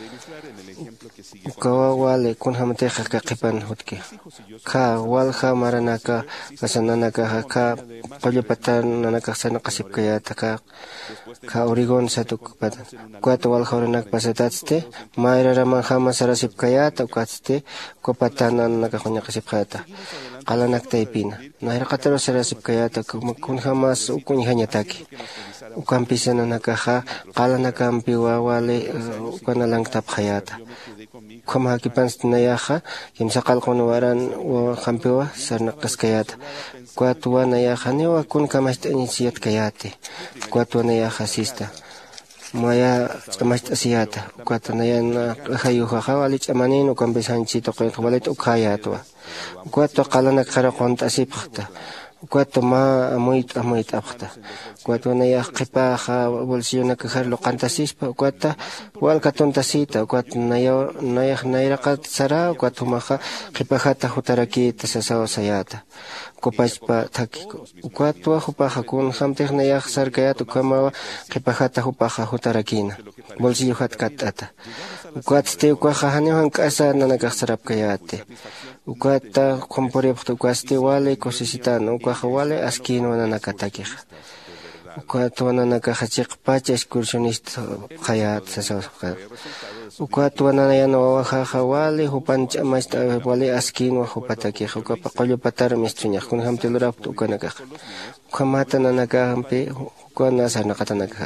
ukawa wale kunhamteja kaqipan hutki ka walja maranaka pasananaka ka qollapatan nanaka sana qasipkayata ka Oregon satukpatan cuatro walja oranak pasatatste mayraraman jama sarasipkayata ukatste kopatana nanaka qasipkayata qalanakta ipina nayraqataro sarasipkayata kun jamas ukunñañataki ukampisa nanakaja qalanakampi wawale ukanalanktapqayata Kama kipansnayaja kimsaqalquna waran hampiwa sarnaqaskayata kuatwa nayaja niwa kun kamast'anisiyat kayate kuatwa nayaja sista maya ch'amast'asiyata kuatwa nayana hayujaja wali ch'amanino kampisanchito qinqwalit ukhayatwa kuatwa qalana qaraqont'asipqta kuatwa ma amuit apqta kuatwa nayaj qipaja bolsillo nakajarlo qantasispa kuatwa walkatuntasita kuatwa nayaj nayraqa sara kuatwa maja qipajata hutarakita sasawa sayata kupachpa thakiko kuatwa hupaja kun hamtej nayaj sarkayata ukamawa qipajata hupaja hutarakina bolsillo hatkatata kuatste ukuaja haniwan k'asa nanakaj sarapkayate ukwata qumpurirqta ukwaste wale kusisitano ukwaja wale askino nanakatakij ukwatwa nanakaja chiqpacha excursionista hayat sasawasqa ukwatwa nanayana wawajaja wale hupan ch'amasta wale askino hupatakij ukapa qollupatara mistruñaj kun hamtilurapta ukanakaj ukamata nanakajanpi ukwana sarnaqatanakaj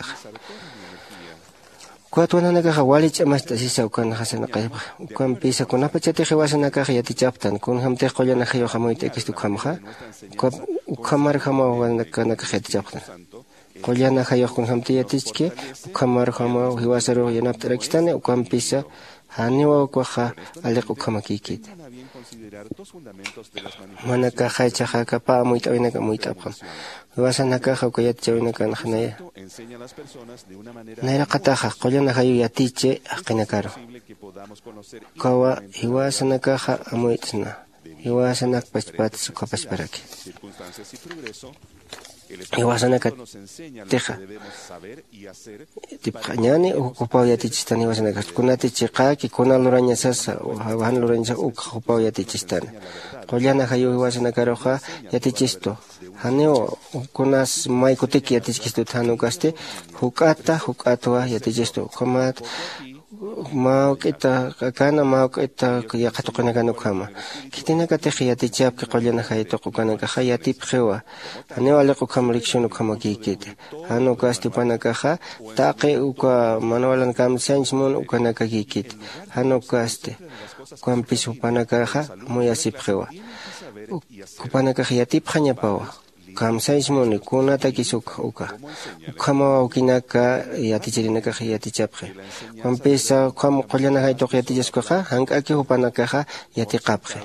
kuatwa nanakaja wali ch'amasta sisa ukanaja sanaqaypaj ukampisa kunapa chatij hiwasanakaja yatichaptan kun hamtej qollana hayo hamoyta ikistu ukamaja ukamar hamaw wanakanaja yatichaptan qollana hayo kun hamti yatichki ukamar hamaw hiwasaro yanapta rakistani ukampisa haniwa ukwaja aliq ukamakikit manaka haychaja kapa amuyta winaka amuyta apqam hiwasanakaja ukayaticha winaka najanaya nayraqataja qollana hayo yatiche haqinakaro kawa hiwasanakaja amuytna hiwasanak pachpatas ukapachparaki hiwasanaka teja tipqañani uqupau yatichistani hiwasanaka kunati chiqaki kuna lurañasasa han lurañasa uqupau yatichistani qollana hayo hiwasanakaroja yatichisto haniwa kunas maykutiki yatichisto hanukaste huk'atwa yatichisto qamat mawk'ita kana mawk'ita yaqatuqinakanu kama kitinaka teji yatichapki qollana haytuqu kanakaja yatipqiwa haniwa liqu kama rikshunu kama kikita hanukaste panakaja taqi uka manawalan kamsanch mun ukanaka kikita hanukaste kuampis upanakaja muy asipqiwa upanakaja yatipqañapawa kamsaysh muni kunata kisuka ukama ukinaka yatichirinaka yatichapqi kuampisa kuam qollana haytuq yatichasqaja hank'aki upanakaja yatiqapqi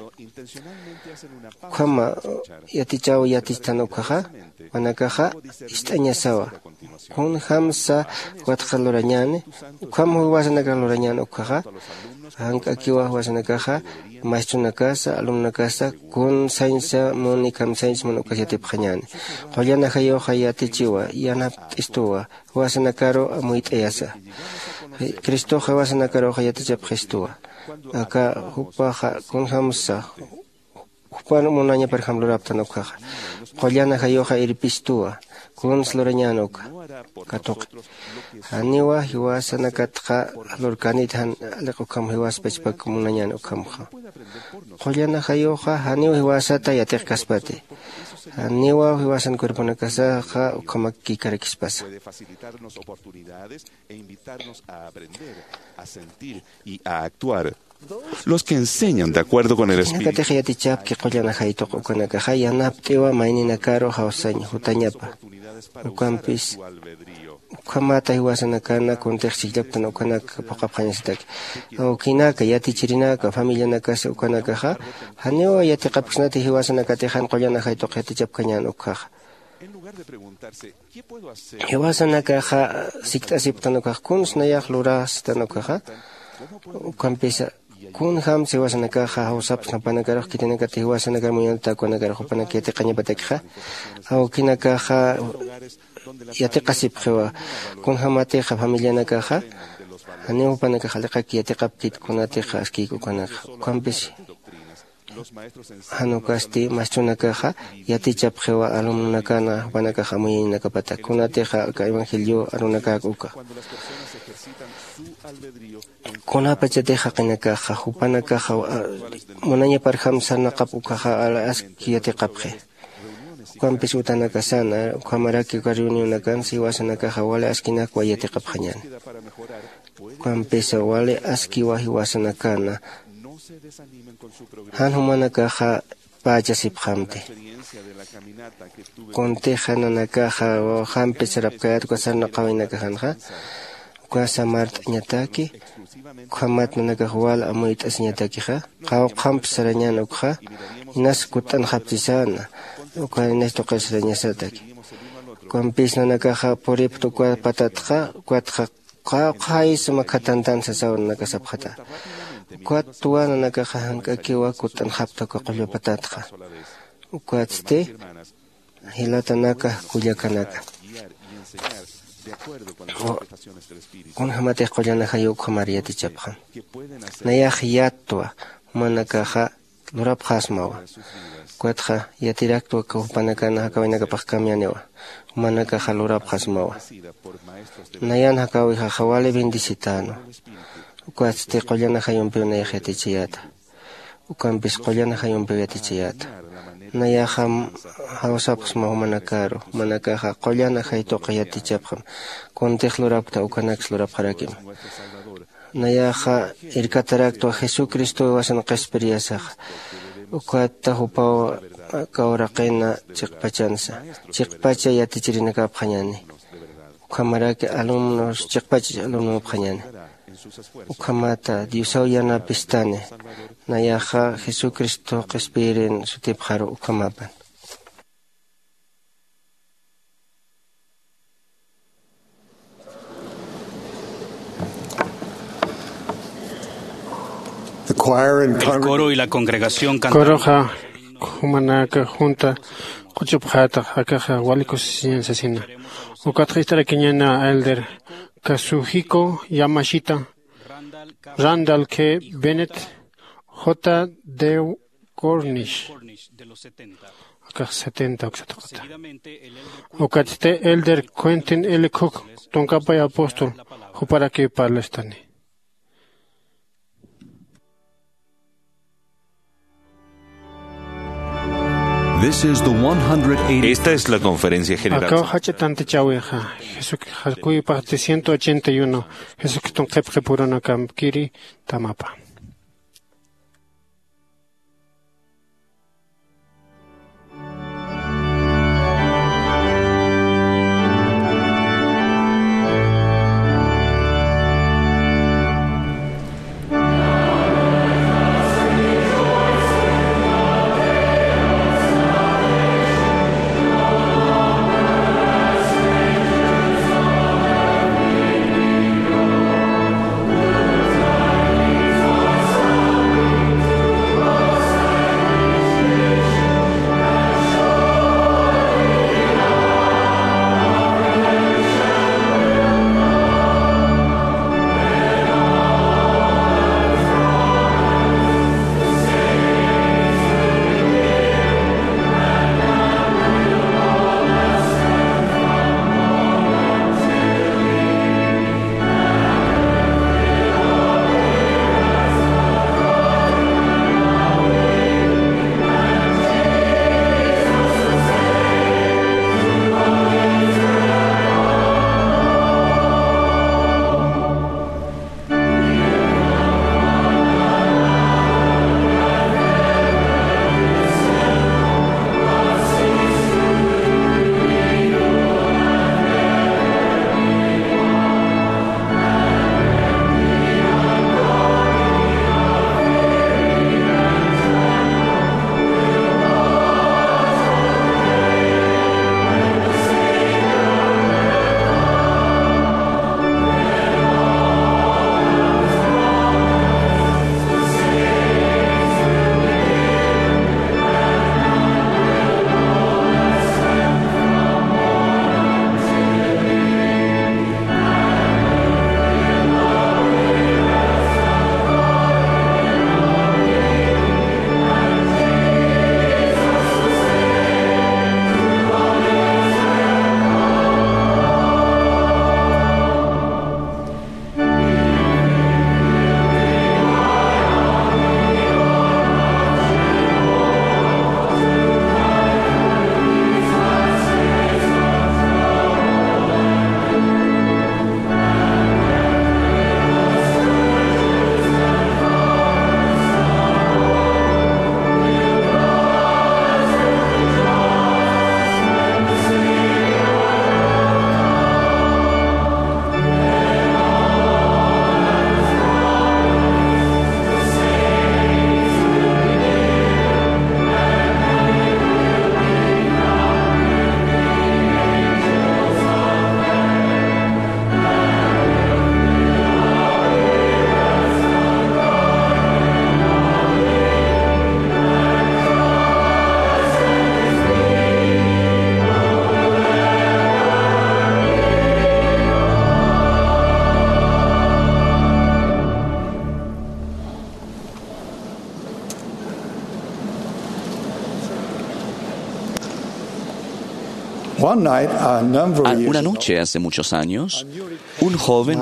kuama yatichaw yatichtanukaja wanakaja ist'añasawa kun hamsa watqa lurañani kuam hiwasanaka lurañani ukaja hank'akiwa hiwasanakaja maestrunakasa alumnakasa kun sainsa muni kam sains mun ukasiyatipqañani qollana hayoja yatichiwa yanapt'istuwa hiwasanakaro amuyt'ayasa Cristoja hiwasanakaroja yatichapqistuwa aka hupaja kun hamsa hupan munaña por ejemplo raptanukaja qollana hayoja irpistuwa kun slurañanuka katuq haniwa hiwasanakatqa lurkanithan liqukam hiwaspachpak munañan ukamja qollana hayoja haniwa hiwasata yatiq kaspati haniwa hiwasan cuerponakasaja ukamaki karakispas puede facilitarnos oportunidades e invitarnos a aprender, a sentir y a actuar. Los que enseñan de acuerdo con el espíritu. Nakateja yatichapki qollana haytuq ukanakaja yanaptiwa mayninakaro hawsaña hutañapa ukampis ukamata hiwasanakana kunteq chikllaptan ukanaka paqapqañasitaki ukinaka yatichirinaka familianakasa ukanakaja haniwa yatiqapqisnati hiwasanakatejan qollana haytuq yatichapkañan ukaja hiwasanakaja sikt'asiptanukaja kunsnayaq lurasitanukaja ukampisa kun ham se wasanakaja hausaps napanakaro kitinakati wasanakar muyanta kuanakaro hupanakete qañapatakja au kinakaja yatiqasipjewa kun hamateja familianakaja ani hupanakaja liqaki yatiqaptit kunateja askiku kuanaja kuanpis hanukasti mastrunakaja yatichapjewa alumnakana hupanakaja muyinakapata kunateja ka evangelio arunakakuka kunapachateja qinakaja hupanakaja munañaparjam sanaqapukaja ala aski yatiqapje kuanpis utanakasana kuamaraki reunionakan siwasanakaja wale askinakwa yatiqapjañani kuanpis wale aski wahi wasanakana han humanakaja pachasipjamte konteja nanakaja hampe sarapkayat kuasarna qawinakajanja kuasamart ñataki kuamat nanakaja wala amuyt asñatakija qawqamp sarañana ukja inas kutan haptisana ukanes toqas rañasataki kuanpis nanakaja poriptu kuapatatja kuatja qais makatantan sasawan nakasapjata kuatuana nakaja hankakiwa kutan haptaka qullupatatja kuatste hilatanaka kullakanaka kun hamate qollanaja yuqa mariyatichapja nayaj yatwa manakaja lurapjasmawa kuatja yatiraktua kupanakana hakawinakapaj kamyanewa manakaja lurapjasmawa nayan hakawi hawale bendicitano kuatste qollanaja yumpiw nayaj yatichiyata ukampis qollanaja yumpiw yatichiyata nayajam hawsapas mahumanakaro manakaja qollanaja ituqa yatichapjam kuntej lurapta ukanax lurapjarakim nayaja irkataraktua Jesucristo wasanqa experienciaja ukata hupawa kawraqina chiqpachansa chiqpacha yatichirinakapjañani ukamaraki alumnos chiqpacha alumnopjañani ukamata Diosau yanapistane nayaja Jesucristo qespirin sutipjaro ukamapan El coro y la congregación Koroja humanaka junta kuchupjata akaja walikosisina ukatjistara kiñana elder Kazuhiko Yamashita Randall K. Bennett J. Dew Cornish akaj 70 oxatokota ukatste elder Quentin L. Cook tonkapay apóstol huparaki palestani. Esta es la conferencia general. Acá hachetante chaweja. Jesús halkuy parte 181. Jesús ton qepqe purona kam kiri tamapa. Una noche hace muchos años, un joven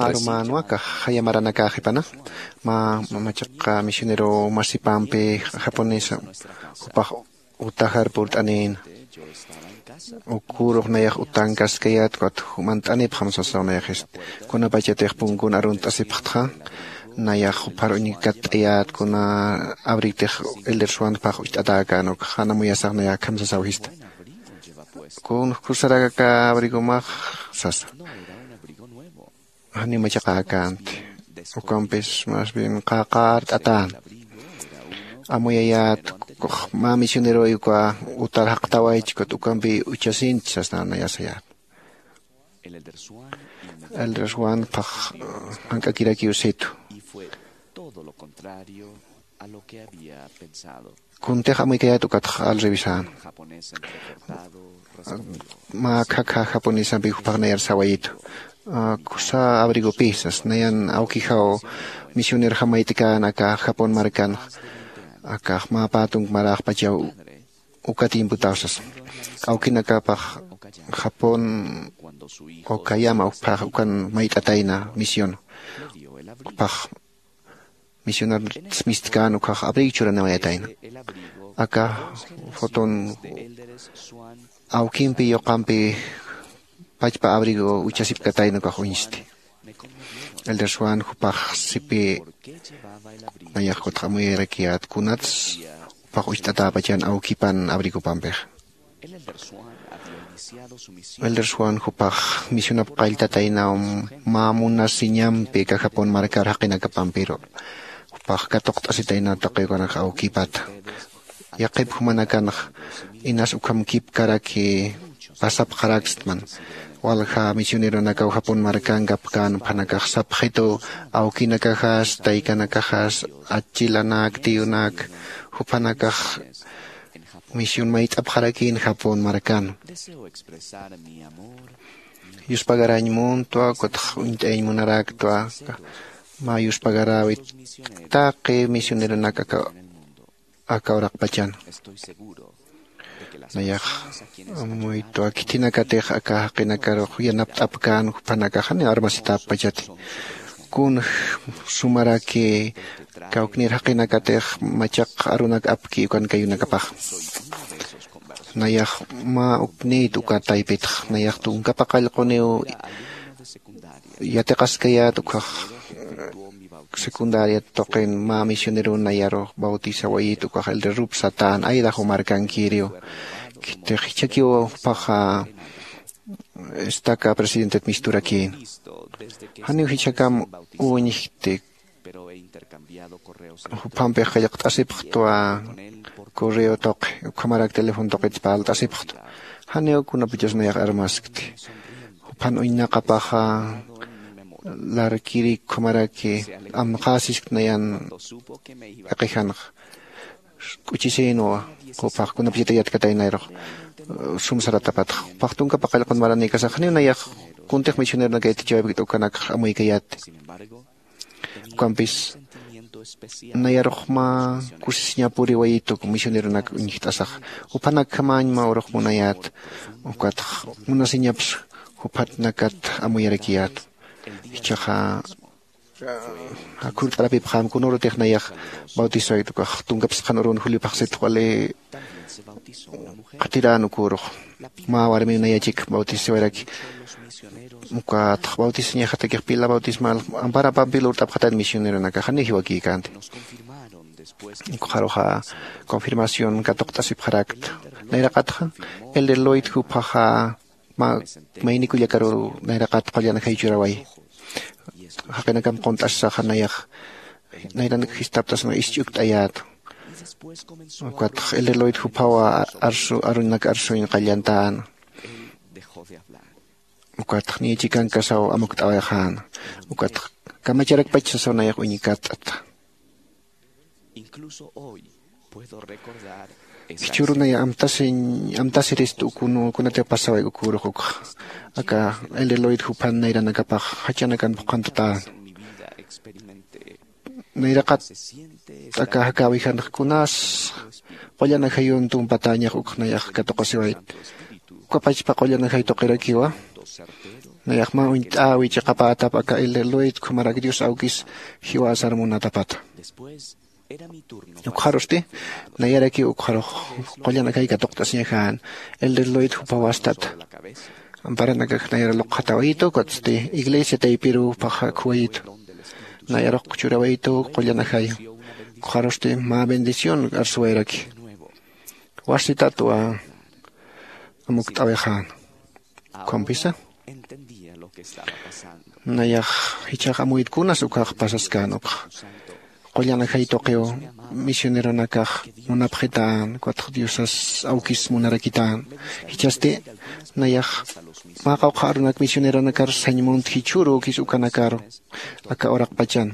misionero masipampe japonesa utahar purt anin ukurok nayak utankas kayat kot humant anip hamsa sonayakist kuna bachetek pungun arunt asiphtha nayak upar unikat ayat kuna abritek elder swan pach utadakan ok hana muyasak nayak hamsa sawhist kun kusaraga ka abrigomak sas hani machakakant ukampis más bien kakart atan amuyayat ma misionero yuka utar haktaway chikot ukampi uchasin sasna nayasayat Elder Swan pach hankakira kiusetu kunteja muy kaya tukat al revisan ma kaka japonesa bi upagner sawayito kusa abrigo pisas nayan aukihao misioner jamaitika naka Japon markan aka ma patung marak pachau ukatim putausas aukinaka pach Japon okayama upah ukan maitataina mision pach misioner smiskan ukah abrichura namayatain aka foton aukimpi yokampi pachpa abrigo uchasip katay no kahuinsti. Elder Swan hupach sipi nayakot kamuy rekiat kunats upach ustata pachan aukipan abrigo pampech. Elder Swan hupach misionap kailtatay na mamuna sinyampi kakapon markar hakinagapampiro. Upach katok tasitay na takay ko nakaukipat. Yakip humanakan inas ukamkip karaki pasap karakstman. Walha misionero nakaw Japon markan kapkan panakak sapkhito auki nakahas taika nakahas achilanak tiunak hupanakak mision mait apkharakin Japon markan yus pagarañ muntua kot untay munarak tua ma yus pagarawit take misionero nakaka akawrak pachan nayak muito akitina kateh aka kinakaro yanap tapkan panakahan armasitap pajati kun sumaraki kauknir hakina kateh macak arunak apki kan kayu nakapah nayak ma upni tukatay pit nayak tung kapakal koneo yatekas kaya tukah sekundaria token ma misionero nayaro bautisa wayito ka elder rup satan ay daho markan kirio kite hichakio paha estaka presidente mistura ki hani hichakam unihte pampe khayak tasip khtoa correo tok kamarak telefon toket pal tasip kht hani kuna pichas nayak armaskti pan uina kapaha lar kiri kumaraki am khasis nayan akihan kuchiseno ko pak kuna pitayat katay nairo sumsara tapat paktong kapakal kon marani kasakhni nayak kuntek missioner na kay tichaway bito kanak amoy kayat kampis nayarok ma kusis niya puri wayito kung missioner na unihtasak upanak kamany maurok munayat ukat munasinyaps upat nakat amoy rakiyat Ichaha akur terapi paham kunoro teknayak bautiso itu kah tunggap skanurun huli pakset wale katiran ukuro ma warmi nayachik bautiso eraki muka bautisnya khatakik pila bautismal ampara pampilur tap khatan misionero nakahani hiwaki kante ukharoha konfirmasion katok tasip kharakt nairakatha elder loit hu paha ma maini kuya karo nairakat palyana kayjuraway hakanakam kontas sa kanayak nairan histaptas na isyukt ayat ukat elder loit hu pawa arsu arunak arsu in kalyantaan ukat ni chikan kasaw amuk tawayahan ukat kamacharak pachsaw nayak unikat at incluso hoy puedo recordar Kichuru na ya amtasiris tu kuno te pasaway ukuro ko aka eleloid hupan na ira nagapah hachanakan pukantutaan nairakat aka hakawihan kunas wala na kayon tung patanya kuk nayak katokasiwait kapachpa qollana hayto qirakiwa nayaqma unt'awi chiqapatap aka ileluit kumarak Dios aukis hiwasar munatapata ukharosti nayaraki ukharo qollana kayka toqtasñajan ileluit hupawastat amparanaga nayara loqhatawito kotste iglesia taypiru paja kuwayito nayaraq churawayito qollana hay ukharosti ma bendición arsuwayraki wasitatua amukt'awejan kompisa nayaq hichaq amuytkunas ukaq pasaskan uq qollana hay toqeo misionero nakaq munapqitan kuataq diosas aukis munarakitan hichaste nayaq maqawqa arunak misionero nakar sañmunt hichuru kis ukanakaro aka oraq pachan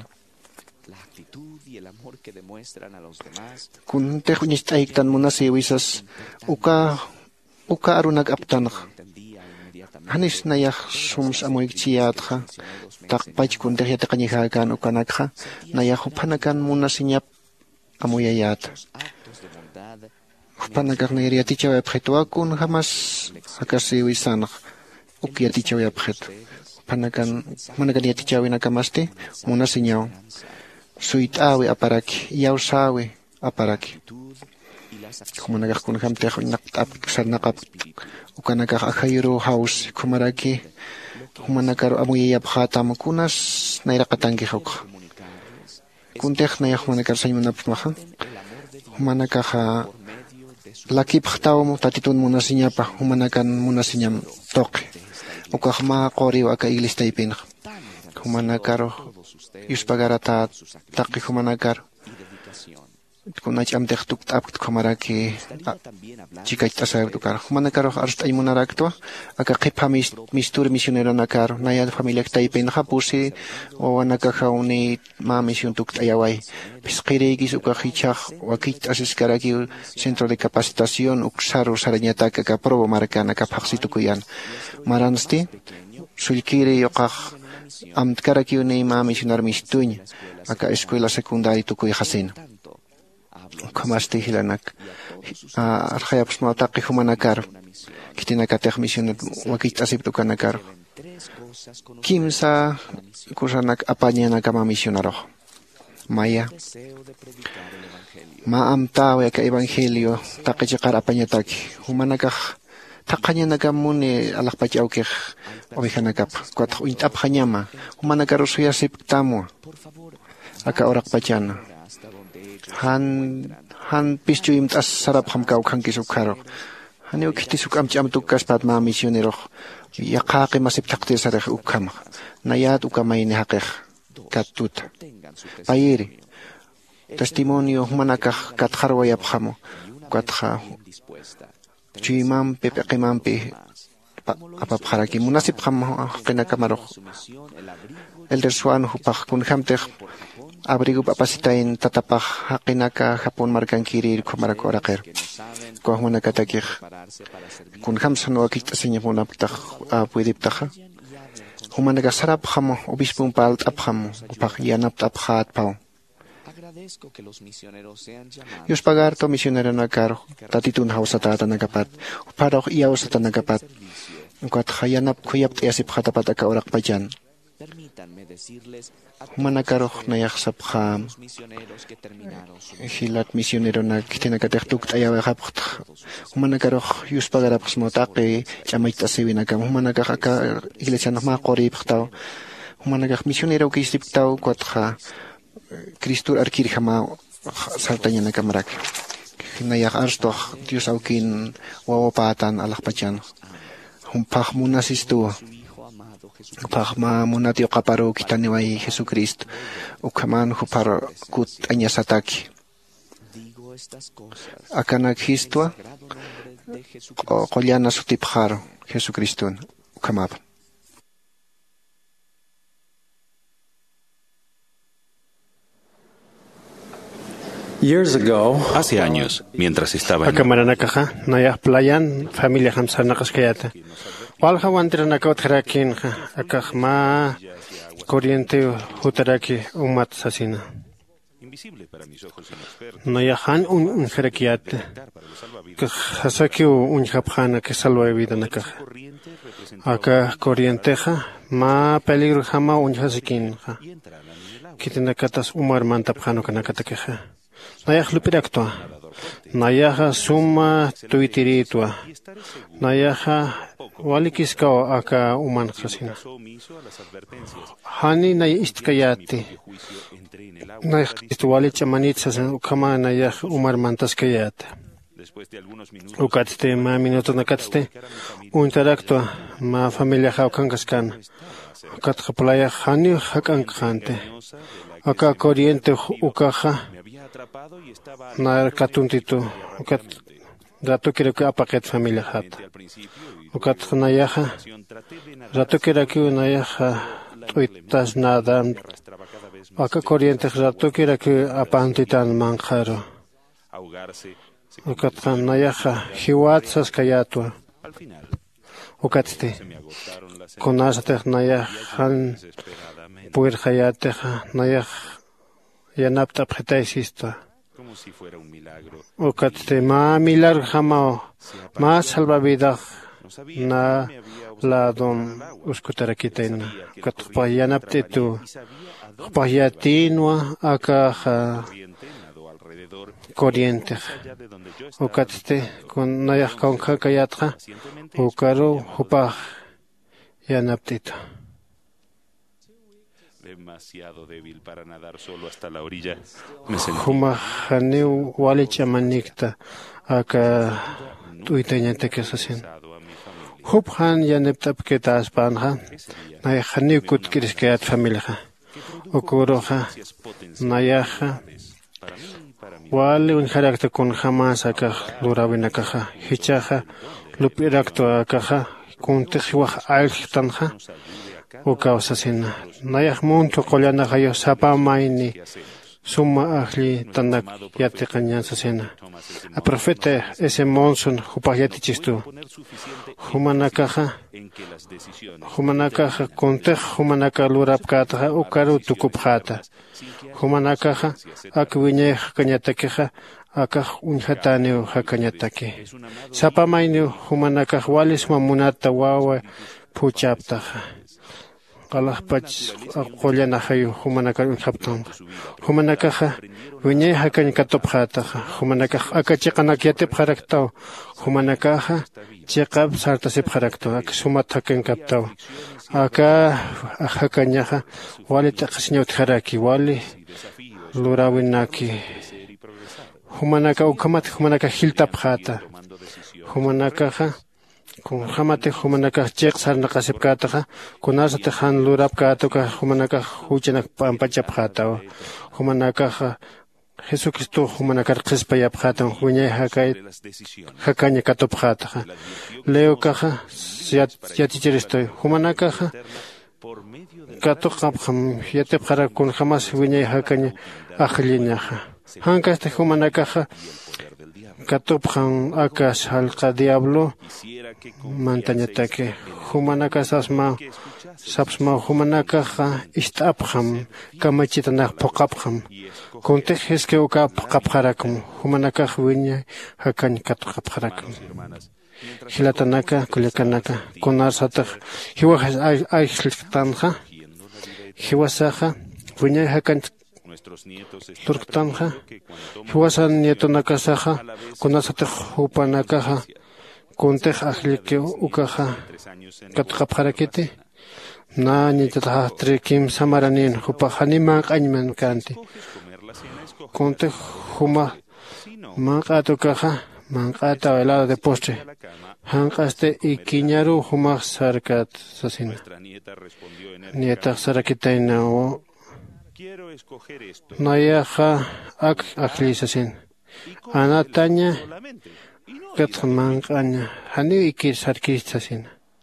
kun tejuñist'ayktan munasi wisas uka arunak aptanaq hanis nayaq sums amuykchiyatqa taqpach kun tehyataqañijakan ukanakqa nayaq uphanakan munasiñap amuyayata uphanakan nayriyatichawayapqhituakun hamas hakasi wisanaq ukyatichawayapqhit uphanakan yatichawinakamaste munasiñaw suyt'awi aparaki yawsawi aparaki kumanakaq kunhamtej naqt'ap sarnaqap ukanakaq akhayru haus kumaraki humanakar amuyayapqhatam kunas nayraqatanki hawqa kuntej nayaq humanakar sañmunapmaqa humanakaq lakipqtaw tatitun munasiñapa humanakan munasiñam toqi ukaq ma qoriw aka iglistaypinaq humanakar yuspagarata taqi humanakar kunach amtej tukt'ap kumaraki chikaytasayab tukar humanakar arstay munarakto aka qipha mistur misionero nakar naya familia taypin hapusi o wanaka hauni ma misión tuktayaway pisqirigis uka hichaq wakit asiskaraki centro de capacitación uksaru sarañata aka probo markana kapaqsitukuyan maransti sulkiri yoqaq amtkaraki uni ma misionar mistuñ aka escuela secundaria tukuy hasin kamasti hilanak arkhayapus mataqi humanakar kitinakatej misioner wakit asiptukanakar kimsa kusanak apañanakama misionaro maya ma amtawe ka evangelio taqichiqar apañataki humanakaj taqañanakamuni alaqpachawkej ovejanakap kuataq uint'apqañama humanakar usuyasiptamu aka oraqpachana han pischuyim t'as sarap hamkaw kankis ukharo hani ukiti sukam cham tukas pat ma misionero yaqaqi masip taqtir saraj ukham nayat ukamayni haqej katut payiri testimonio humanakaj katjarwa yapjamo katja chuyimam pepeqimampi apapjaraki munasip ham qinakamaro elder suan hupaq kunhamtej abrigo papasitain tatapaj haqinaka Japón markankirir kumarako oraqer kuahmunakatakij kunhamsan wakitasiña munaptaq puidiptaja humanaka sarapjamo obispun palt'apjamo upaq yanapt'apjatpaw yuspagarto misionero nakar tatitun hawsata nakapat uparaq iyawsata nakapat kuatqa yanap kuyapt'iyasipjatapat aka oraqpayan humanakaroq nayaqsapqa hilat misionero nak tinakatej tukt'ayawaqapq humanakaroq yuspagarapq motaqi ch'amayt'asiwinakam humanakaq aka iglesia ma qoripqtaw humanakaq misionero kisiptaw kuatqa Cristo arkirjama saltañanakamarak hinayaq arstoq Dios aukin wawapatan alaqpachan humpaq munasistuwa upaqma munatio qaparu kitaniway Jesucristo ukaman hupar kut añasataki akanak histwa qollana sutipqaro Jesucristo ukamap. Hace años, mientras estaba en Akamaranacaja, Nayah Playan, familia Hamsanakascayata. Walha Wantranakotarakin, Akahma, Corriente Hutaraki, Umat Sasina. Nayahan un jerakiat que hasaki un japjana que salva vida na caja. Acá corrienteja ma peligro jama un hasikin. Kitina katas umar manta pjano kanakatakeja. Nayah lupiraktua. Nayaha suma tuitiritua. Nayaha walikiskao aka uman khasina. Hani nay istkayati. Nay istuwali chamanitsas ukama nayah umar mantaskayata. Ukatte ma minutos nakatte interactua ma familia haukankaskan. Ukat playa hani hakankante. Aka corriente ukaja na katuntitu ukat rato quiero que apaquet familia hat ukat nayaha rato quiero que nayaha tuitas nada aka corriente rato quiero que apantitan manjaro ukat nayaha hiwatsas kayatua ukatte konasate nayahan puer hayateja nayah yanapta pretaisista ukatte ma milagro jamao ma salvavidas na la don uskutarakitena ukat payanapte tu payatinwa aka corriente ukatte con nayah con kakayatra ukaro hupa yanaptito demasiado débil para nadar solo hasta la orilla. Huma haneu wali chamanikta aka tuitanyate que sasin. Hup han yaneptap que tas panha nay haneu kut kiriskayat familia. Okoroha nayaha wali un carácter con jamás aka lurawina kaha hichaha lupirakto akaha con tejiwah alhtanja. Ukausasina. Nayah muntu qolyana hayo sapa maini suma ahli tanak yati kanyan sasina. A profeta ese monson hupayati chistu. Humanakaha konteh humanaka lurap kataha ukaru tukupjata. Humanakaha akwinyeh kanyatakeha akah unhatane hakanyatake. Sapa maini humanakah walis mamunata wawa puchaptaha. Allah pach qolyana hayo humanaka unhaptam. Humanakaha wiñay hakan katopjataha. Humanakaha akachiqanak yatip haraktao. Humanakaha chiqab sartasip haraktao. Ak sumat hakan kaptao. Aka hakanyaha wali taqasñawt haraki wali lurawinaki. Humanaka ukamat humanaka hiltapjata. Humanakaha con jamate humanaka cheq sarna qasipkataqa kunasate han lurapkatuka humanaka huchanak pampachapjata humanaka Jesucristo humanaka qispayapjata wiñay hakaña katupjata leo kaja yatichiristoy humanaka katuqapjam yatipjara kun jamas wiñay hakaña ajliñaja hankaste humanaka katupjan akas halqa diablo mantañatake humanaka sapsma humanaka istapjam kamachitanaq puqapjam kuntejes que uka puqapjarakum humanaka wiñay hakan katuqapjarakum hilatanaka kulikanaka kunarsataq hiwajas ayxltanja hiwasaja wiñay hakan turktanja hiwasan nietonakasaja kunasataq hupanakaja kuntej ajlike ukaja katqapjarakiti na nitataja trikim samaranin hupajani manq'añman kanti kuntej huma manq'atukaja manq'ata helado de postre hanq'aste ikiñaru humaq sarkat sasina nietaq sarakitayna nayaha ak aklisasin anataña katmanqaña hani ikir sarkisasin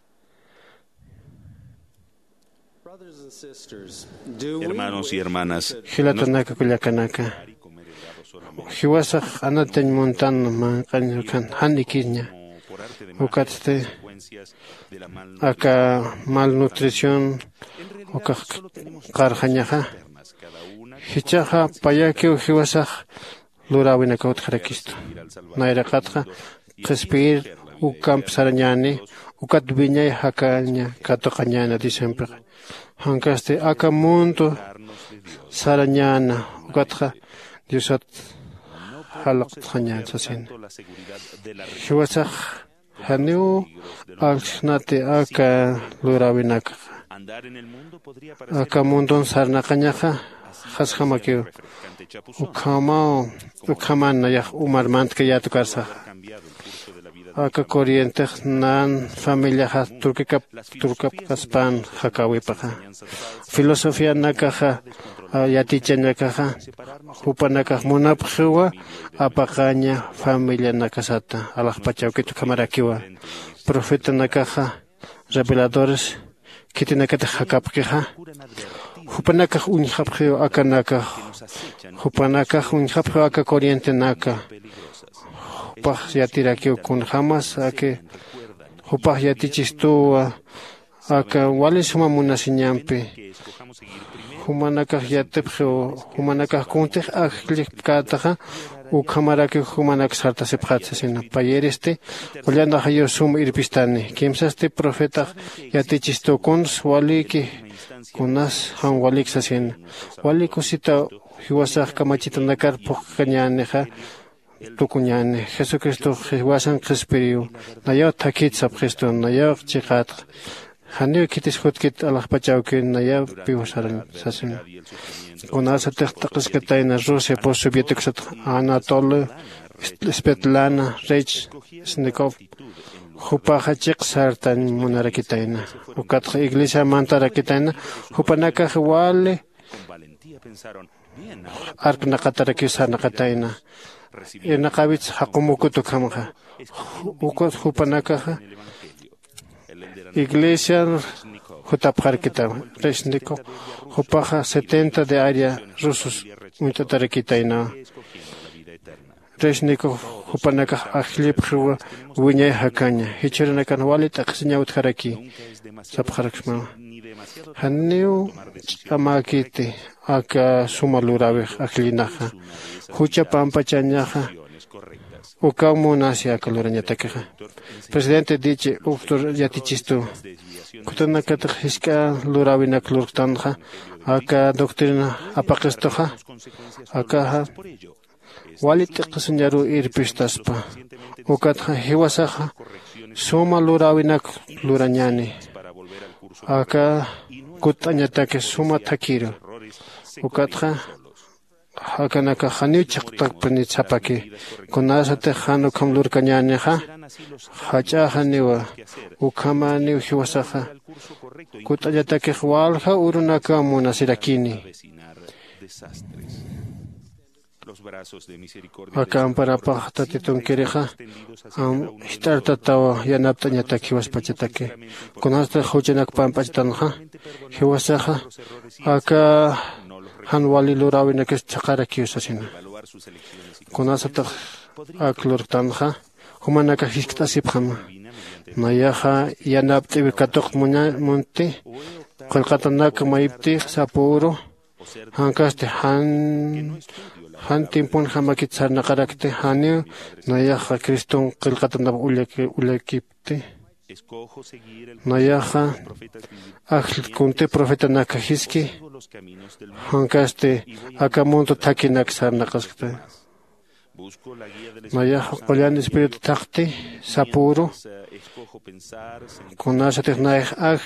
Hermanos y hermanas, hilatanaka kullakanaka hiwasaq anatañ montan manqaña kan hani kirña ukaste aka malnutrición uka qarqañaja Hichaja payakio hiwasaj lurawina kautjarakisto. Nairaqatja qespir ukamp sarañani ukat viñay hakaña katoqañana dicembre. Hankaste aka mundo sarañana ukatja diosat halaqtjañan sasin. Hiwasaj haniu alchnate aka lurawinaka. Aka mundon sarnaqañaja hashamakio ukamana yaj umarmant que ya tukarsa aka corriente nan familia ha turkap kaspan hakawipaja filosofía nakaja yatichen nakaja upanaka munapjua apaqaña familia nakasata alajpachaukitu kamarakiwa profeta nakaja reveladores kitinakata hakapkeja Hupanaka unjapjeo akanaka Hupanaka unjapjeo aka corriente naka Hupaj yatirakio kun jamas ake Hupaj yatichistoa aka wale suma munasiñampe Humanaka yatepjeo Humanaka kuntej ajlikataja ukamarake humanak sarta sepjatsasina payereste olianda hayo sum irpistane kimsaste profeta yatichisto kuns waliki kunas han walik sasin walik kusita hiwasaj kamachita nakar pokañaneja tukuñane Jesucristo hiwasan qespiriu nayo takit sabjesto nayo chiqat hanio kitis hutkit alajpachauke nayo piwasaran sasin kunas ataqtaqiskatayna Rusia postsoviéticos Anatol Svetlana Reich Snikov Hupaja sartan munarakitaina ukatja iglesia mantarakitaina hupanaka wale arknaqataraki sarnaqataina enaqabits haqumukutu kamja ukot hupanaka iglesia hutapjarkita Reshniko hupaja 70 de área rusos muntatarakitaina Reshniko hupanaka ajlipjua wiñay hakaña hichiranakan walit aqsiñawt haraki sapjarakma hanniu amakite aka sumalurabe ajlinaja hucha pampachañaja ukamunasi akalurañatakeja presidente dice uktor yatichistu kutanakata hiska lurabinak lurtanja aka doctrina apaqistoja akaja Walit qasñaru irpistaspa ukatja hiwasaja suma lurawinak lurañani aka kutañatake suma takiro ukatja hakanaka haniu chaqtaqpani chapaki kunasate hanu kam lurkañaneja hachajaniwa ukamaniu hiwasaja kutañatake walja urunaka munasirakini Acá para tatiton quereja startatawa yanaptañataki waspachatake kunasta huchanak pampachatanja hiwasaja acá hanwali lurawina que chaqaraki usasina kunasata aklurtanja humanaka hisktasipjama nayaja yanapti katoq munti qolqatanaka mayipti sapuro hankaste han tiempon hamakit sarnaqarakte hanio nayaja Criston qilqatanap ulakipte nayaja kunte profeta nakahiski hankaste akamonto takinak sarnaqaskte nayaja qollan espíritu taqte sapuro kunasate nayaj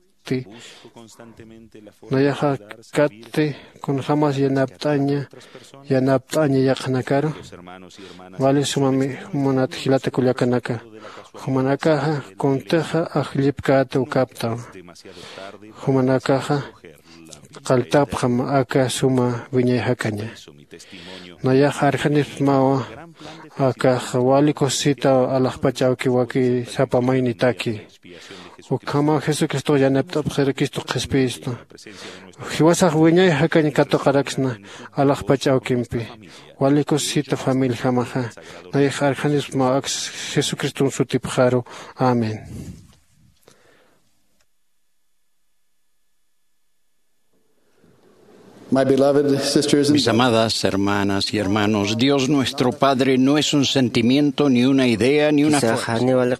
nayaja katte kun jamás yanaptaña yaqnakaro vale sumami monat hilata kulyakanaka humanakaja kunteja ajlipkata ukapta humanakaja qaltapjam aka suma viñay hakaña nayaja arjanip mawa aka wali cosita alajpachauki waki sapamaynitaki ukama Jesucristo yanapta Jesucristo Jesucristo hiwasaj wiñay hakaña katoqaraksna alajpachawkimpi walikosita familia hamaja nayaja arjanip mawa Jesucristo sutipjaro amén. Mis amadas hermanas y hermanos, Dios nuestro Padre no es un sentimiento, ni una idea, ni una fuerza.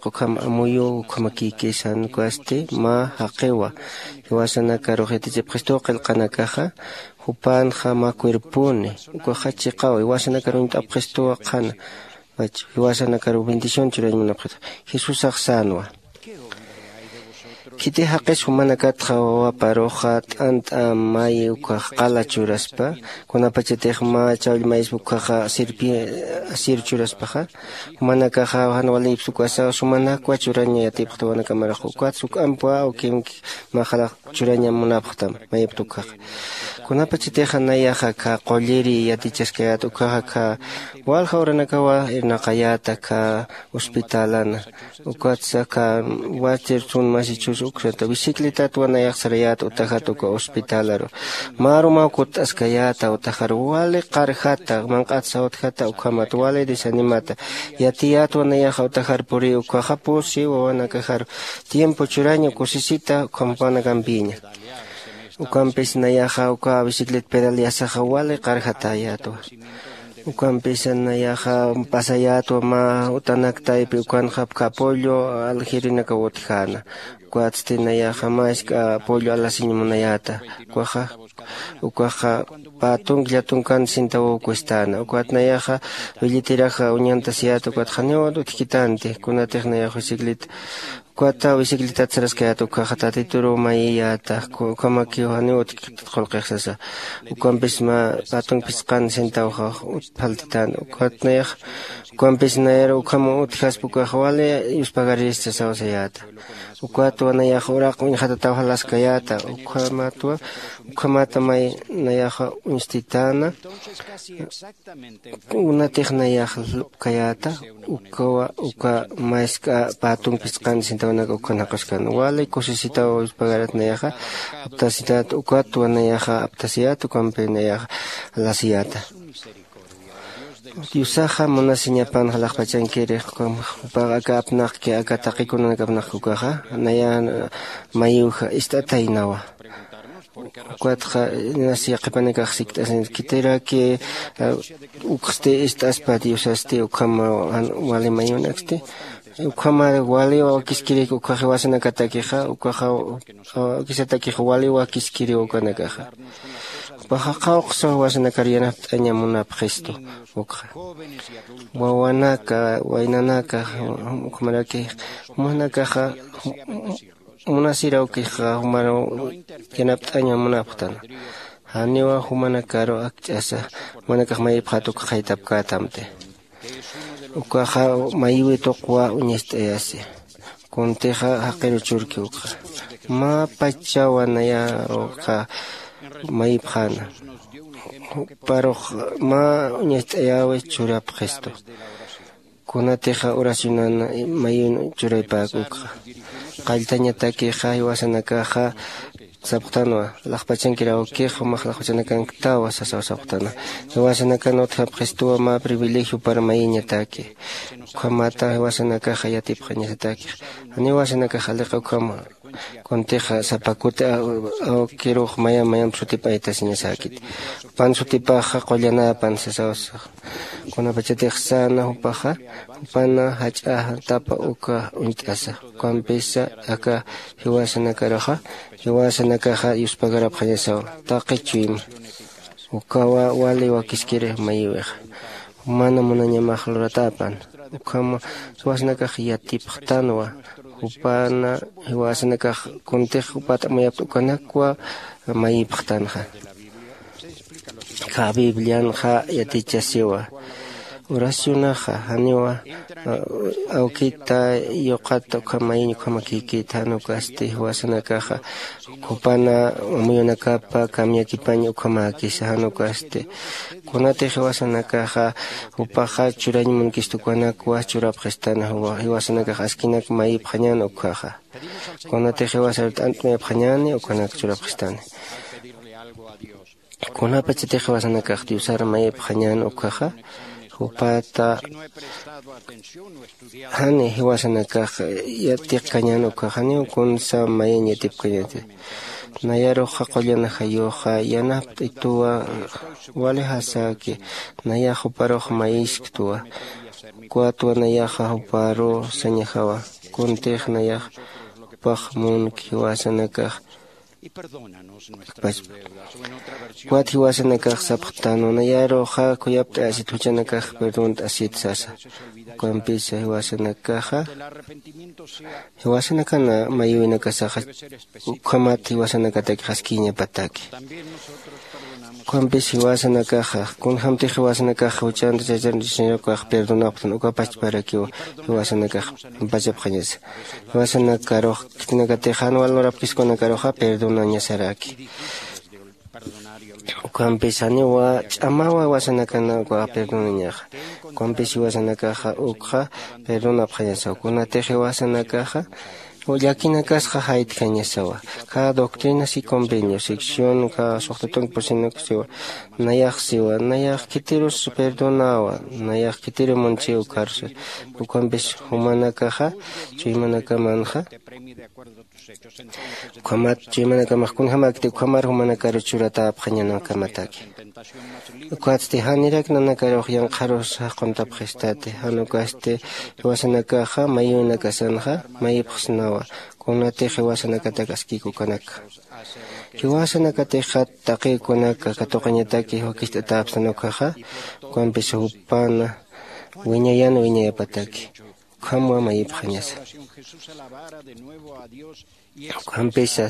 Kiti haqis humana katqa parojat ant may ukah qala churaspa kunapachetej ma chawli mais ukah asir churaspa humana kaha hanwali psukasa sumana kwa churanya yatipta wana kamara kwat suk ampwa o kim mahala churanya munaptam mayiptuka kunapachetej nayaha ka qolliri yatichaskayat ukah ka wal hawrana kawa irnaqayata ka hospitalana ukwatsa ka watir tun masichus uksata bicicleta tuana yaxsarayat utahat uka hospitalaro maruma kut askayata utahar wale qarjata manqatsa uthata ukamat wale desanimata yatiyat wana yaha utahar puri ukahapusi wana kahar tiempo churaño kusisita ukampana gampiña ukampis nayaha uka bicicleta pedaliasaha wale qarjata yato ukampisa nayaha pasayato ma utanaktaypi ukanhap kapollo algirina kawotjana kuatste nayaha maska pollo alasiñumunayata ukaha patun llatunkan sintawo cuestana ukat nayaha billitiraja uñantasiyato kuat haneo utkitante kunatej nayaha bicicleta kuata bicicleta tsaraskayata ukaha tatituro mayiyata ukamakio haneo utkitqolqeqsasa ukampis ma patun pisqan sintawja utpaltitan ukat nayaha ukampis nayara ukama utjaspa ukaha wale yuspagaristas sawasayata ukwatwa nayaha uraq uñjata tawjalaskayata ukamata may nayaha uñstitana unatej nayaha lupkayata uka maiska patun pisqan sintawanaka ukanaqashkana wale kusisitawa yuspagarat nayaha aptasitat ukwatwa nayaha aptasiyata ukampi nayaha lasiyata Yusaha monasiñapan halaqpachankiri paga apnaq ke aka taqikuna kapnaq kukaha naya mayuja istatainawa kuatqa nasi qipanika qsiktasin kitera ke uqste istaspa diusaste ukama wale mayunaxte ukama wale wa kiskiri ukaha wasana katakiha ukaha kisatakiha wale wa kiskiri ukanakaha Pahaqawqsa wasana kariyana añamuna Cristo ukha wawanaka wainanaka kumaraki munakaha munasiraukiha humano yanap añamuna putana haniwa humana karo akchasa manakah mayiphatuk khaytapka tamte ukaha mayiwi toqwa uñistayasi kunteha haqiru churki ukha ma pachawanaya ukha mayipkhana paro ma uñastayawe churap Cristo kunateja oracionana mayun churaypakuqa qalltañatakiqa iwasanakaqa sapqtanwa laqpachankiraw kiqa maqlaqpachanakanktawa sasawsapqtana iwasanakano thap Cristowa ma privilegio para mayiñataki ukamata iwasanakaqa yatipqañataki ani iwasanakaqa liqa ukama Conteja zapacuta o quiero mayan sutipaita siñasakit pan sutipaja qollana pan sasawsa kuna pachatej sana upaja upana hacha tapa uka untasa kampesa aka hiwasanakaraja hiwasanakaja yuspagarapañasaw taqichim ukawa wale wakiskire mayiweja mana munañamajluratapan ukama hiwasanakaja yatipqtanwa upana hiwasanakaj kuntej upata mayaptukanakwa mayipqtanja ka biblianja yatichasiwa oracionaja haniwa aukita yoqata kamayiñu kamakikita hanukaste hiwasanakaja kupana muyunakapa kamyakipaña ukamakisa hanukaste kunate hiwasanakaja upaja churañmun kistukanakwa churapqistana hiwasanakaja askinak mayipqañana ukaja kunate hiwasarta antmayapqañani ukanak churapqistani kunapachate hiwasanakaja diosara mayipqañana ukaja upata hani hiwasanakaja yatiqkañana ukaja hani kunsa mayan yatipkañate nayaroja qollana hayoja yanap itua wale hasaki nayajo paroja maísktua cuatro nayaja huparo sañajawa kuntej nayaj pajmun kiwasanakaj cuatro wasanakaj saptano nayaroja kuyapta asituchanakaj perdón asit sasa kuampisa hiwasanakaja hiwasanakana mayuinakasaja ukamat hiwasanakataki haskiña pataki kuampis hiwasanakaja kunhamti hiwasanakaja uchanta chachanrishañakaj perdonaptan ukapach parakiwa hiwasanakaja pachapjañas hiwasanakaroja kitinakatejan walwarapkiskunakaroja perdonañasaraki kuampis aniwa ch'amawa wasanakana uka perdonañaja kuampis hiwasanakaja ukja perdonapjañasawa kunateje hiwasanakaja Yakinakasqa haytkañasawa cada doctrinas y convenios sección cada sohtatun porcinoxiwa nayaqsiwa nayaq kitiros perdonawa nayaq kitiro moncheo cárcel kuampis humanakaja chaymanaka kuamat chaymanaka kunhamakti kuamar humanakaro churata apjañanakamataki kuatsti hanirak nanakaroq yanqaros qontapqistate hanukaste hiwasanakaja mayuinakasanja mayipqsnawa kunateje wasanakatakaskiku kanaka hiwasanakateja taqikunaka katuqañataki wakistata apsanakaja kuampis hupana wiñayana wiñayapataki kamwa mayipqañasa kuampisa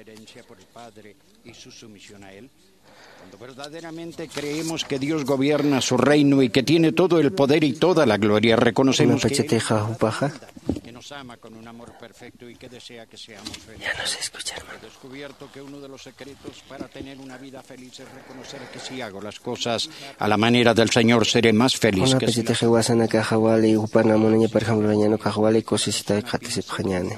Cuando verdaderamente creemos que Dios gobierna su reino y que tiene todo el poder y toda la gloria, reconocemos que nos ama con un amor perfecto y que desea que seamos felices. Ya no se escucha, hermano. He descubierto que uno de los secretos para tener una vida feliz es reconocer que si hago las cosas a la manera del Señor seré más feliz. Una pechete huasana cajawali upana monaña por ejemplo rañano cajawali cosisita khatisi phañane.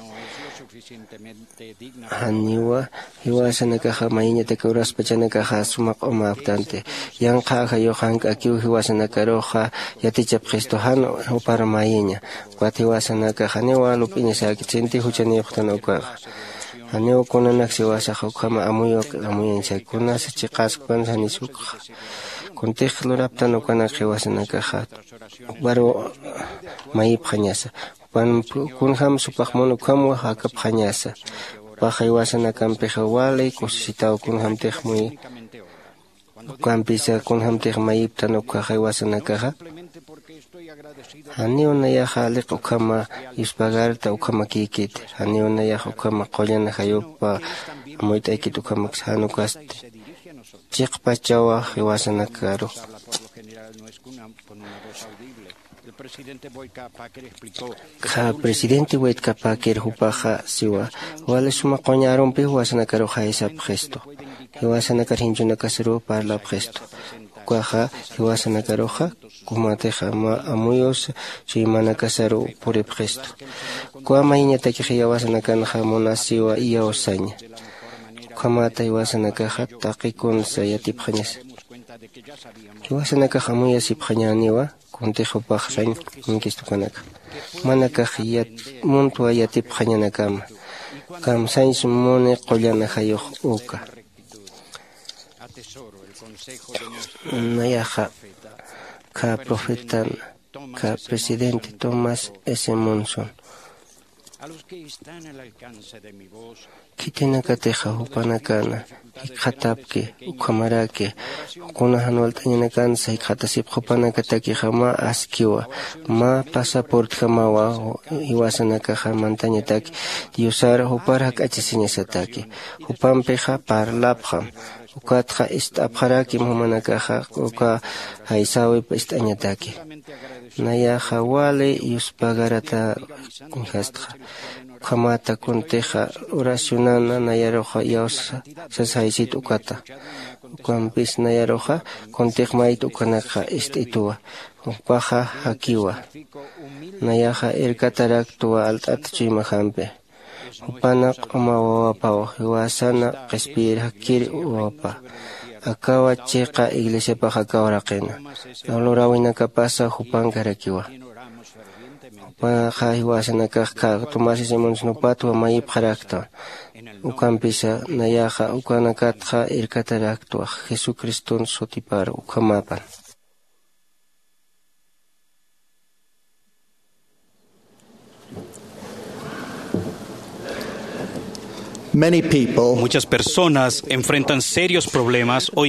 Haniwa hiwasana kaja mayiña te kauras pachana kaja sumaq oma aptante yanqa hayohan akiu hiwasana karoja yatichap Cristohan upara mayiña kuat hiwasana kaja newa lupiña sakichinti huchani uqtana ukaja hanewa kunanak siwasa hukama amuyo amuyancha kunas chiqaspan sanisuk kuntij luraptan ukana hiwasana kaja baro mayip khanyasa kunham supaqmunu kamwa hakap khanyasa pahay wasana kampeja wale kusisitaw kunham tehmui kampisa kunham tehmayip tanok kahay wasana kaha haniw na yaha liq ukama ispagarta ukama kikit haniw na yaha ukama qollana hayupa amoyta ikit ukama hanukaste chiqpachawa hiwasana karo presidente Wojtka Packer hupaja siwa wale suma qoñaron pe huasana karo jaisa gesto huasana karhinjuna kasero parla gesto kuaja huasana karoja kumateja ma amuyos chimana kasero por gesto kuama iñata que huasana kanja mona siwa iya osaña kamata huasana kaja taqikun sayatip jañas huasana kaja muya sip jañaniwa kuntejo pajrañ inkistukanaka manaka yat montua yatip jañanakama kam sains mone qollana hayoq uka nayaja ka profeta ka presidente Thomas S. Monson kitinakateja hupanakana ikhatapke ukamarake kunahan waltañanakansa ikhatasip hupanakataki jama askiwa ma pasaporte jamawa iwasanakaja mantañataki diosar huparhak achisiñasataki hupampeja parlapjam ukatja istapjaraki humanakaja uka haisawi istañataki nayaja wale yuspagarata kunjastja kamata kunteja oracionana nayaroja yausa sasaisit ukata ukampis nayaroja kuntej mait ukanaka istitua upaja hakiwa nayaja irkatarak tuwa altat chimahampe upanak umawawapaw hiwasana qespir hakir uwapa akawa chiqa iglesia paja kawaraqena alorawinaka pasa hupankarakiwa Paja hiwasanakaq Tomás Simón Snopatu mayipqarakta. Ukampisa nayaqa ukanakatqa irkataraktuaq Jesucristun sutipar ukamapan. Muchas personas enfrentan serios problemas hoy.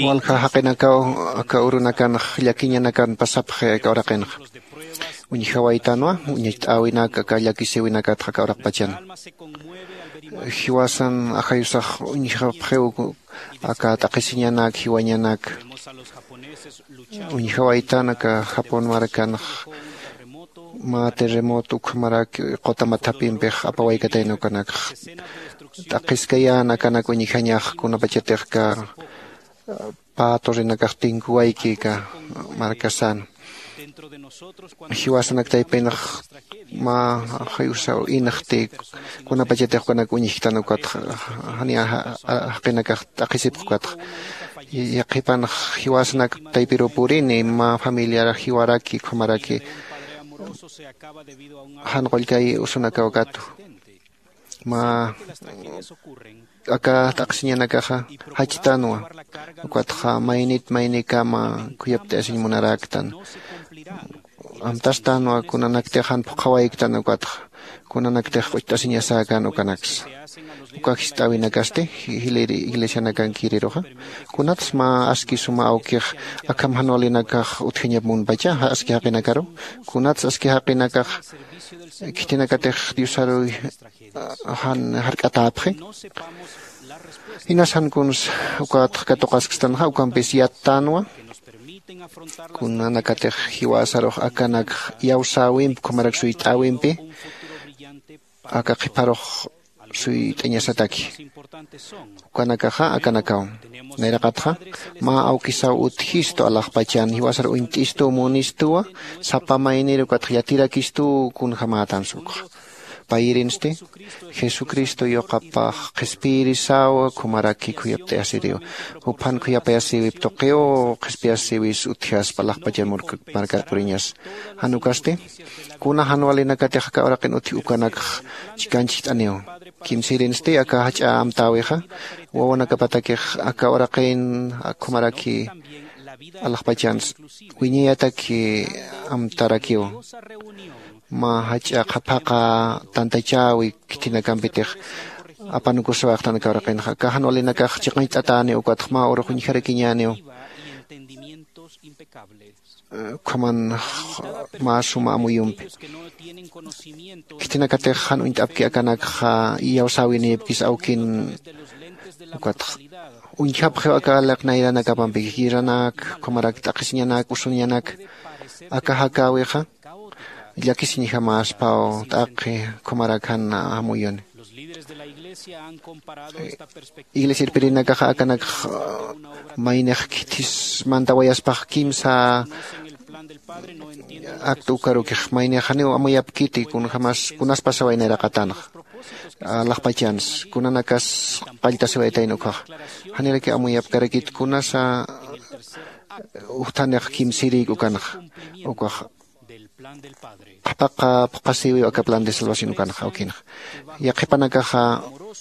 Ma terremoto kumarak qotamatapinpej apawaykatayno kanak taqiskayana kanak uñihañaq kunapachatejka pato rinakaq tinkuwaykiqa markasan hiwasanaktaypinaq ma hayusa inaqti kunapachatej kanak uñihtanokat hania haqinakaq taqisipqkat yaqipanaq hiwasanaktaypiru purini ma familiar hiwaraki kumaraki hanqollkay usunakawkatu ma aka taqsiñanakaqa hachtanwa uqatqa maynikama kuyapti asiñmunaraktan amtastanwa kunanaktejan phuqawaykitan uqatqa kunanaktej q'uchtasiñasakan ukanaks ukakis t'awinakaste hiliri iglesianakan kiriroqa kunatas ma aski suma awkiq akam hanwalinakaq uthiñamunpacha aski haqinakaru kunatas aski haqinakaq kitinakatej diusaruy han hark'atapqi hinasan kunas uqatqa katuqaskastanaqa ukanpis yattanwa kunanakatej hiwasaruq akanak yawsawimpi kumarak suyt'awimpi aka qiparuq suy t'añasataki ukanakaqa akanakawan nayraqatqa ma awkisaw uthisto alaqpachan hiwasar uint'istu munistuwa sapamayniru katqa yatirakistu kunqa matansuqa payrinste Jesucristo yoqapaq qhispirisawa kumaraki kuyapti asiriwa upan kuyapay asiwi toqeo qhispi asiwis uthias palaqpachan markarpuriñas hanukaste kuna hanwalinakatej kawraqin uthi ukanakaq chikanchik t'aniw kimsirinste aka hach'a amtawiqa wawanakapatakej aka waraqin kumaraki alaqpachan wiñiyataki amtarakiwa ma hach'a qhapaqa tantachawi kitinakanpitej apanukusawaqtana kawraqinqa ka hanwalinakaq chiqniyt'atani uqatqa ma uruqñijarikiñaniw kaman ma suma amuyumpi kitinakatej han uint'apki akanakqa yawsawinipkis awkin uqatqa uñihapqi aka laqnayranakapanpi hiranak kumarak t'aqisiñanak usuñanak aka hakawiqa llakisiñija maspao t'aqi kumarakan amuyuni iglesia irpirinakaqa akanak mayneq kitis manta wayaspaq kimsa acto ukarukej mayneqaniw amuyapkiti kunaspa sawayniraqatanaq alaqpachans kunanakas qalltasiwaytaynukaq haniriki amuyapkarakit kunasa uhtaneq kimsirik ukanaq uqaq qhapaqa puqasiwi aka plan de salvación ukanaq awkinaq yaqipanakaqa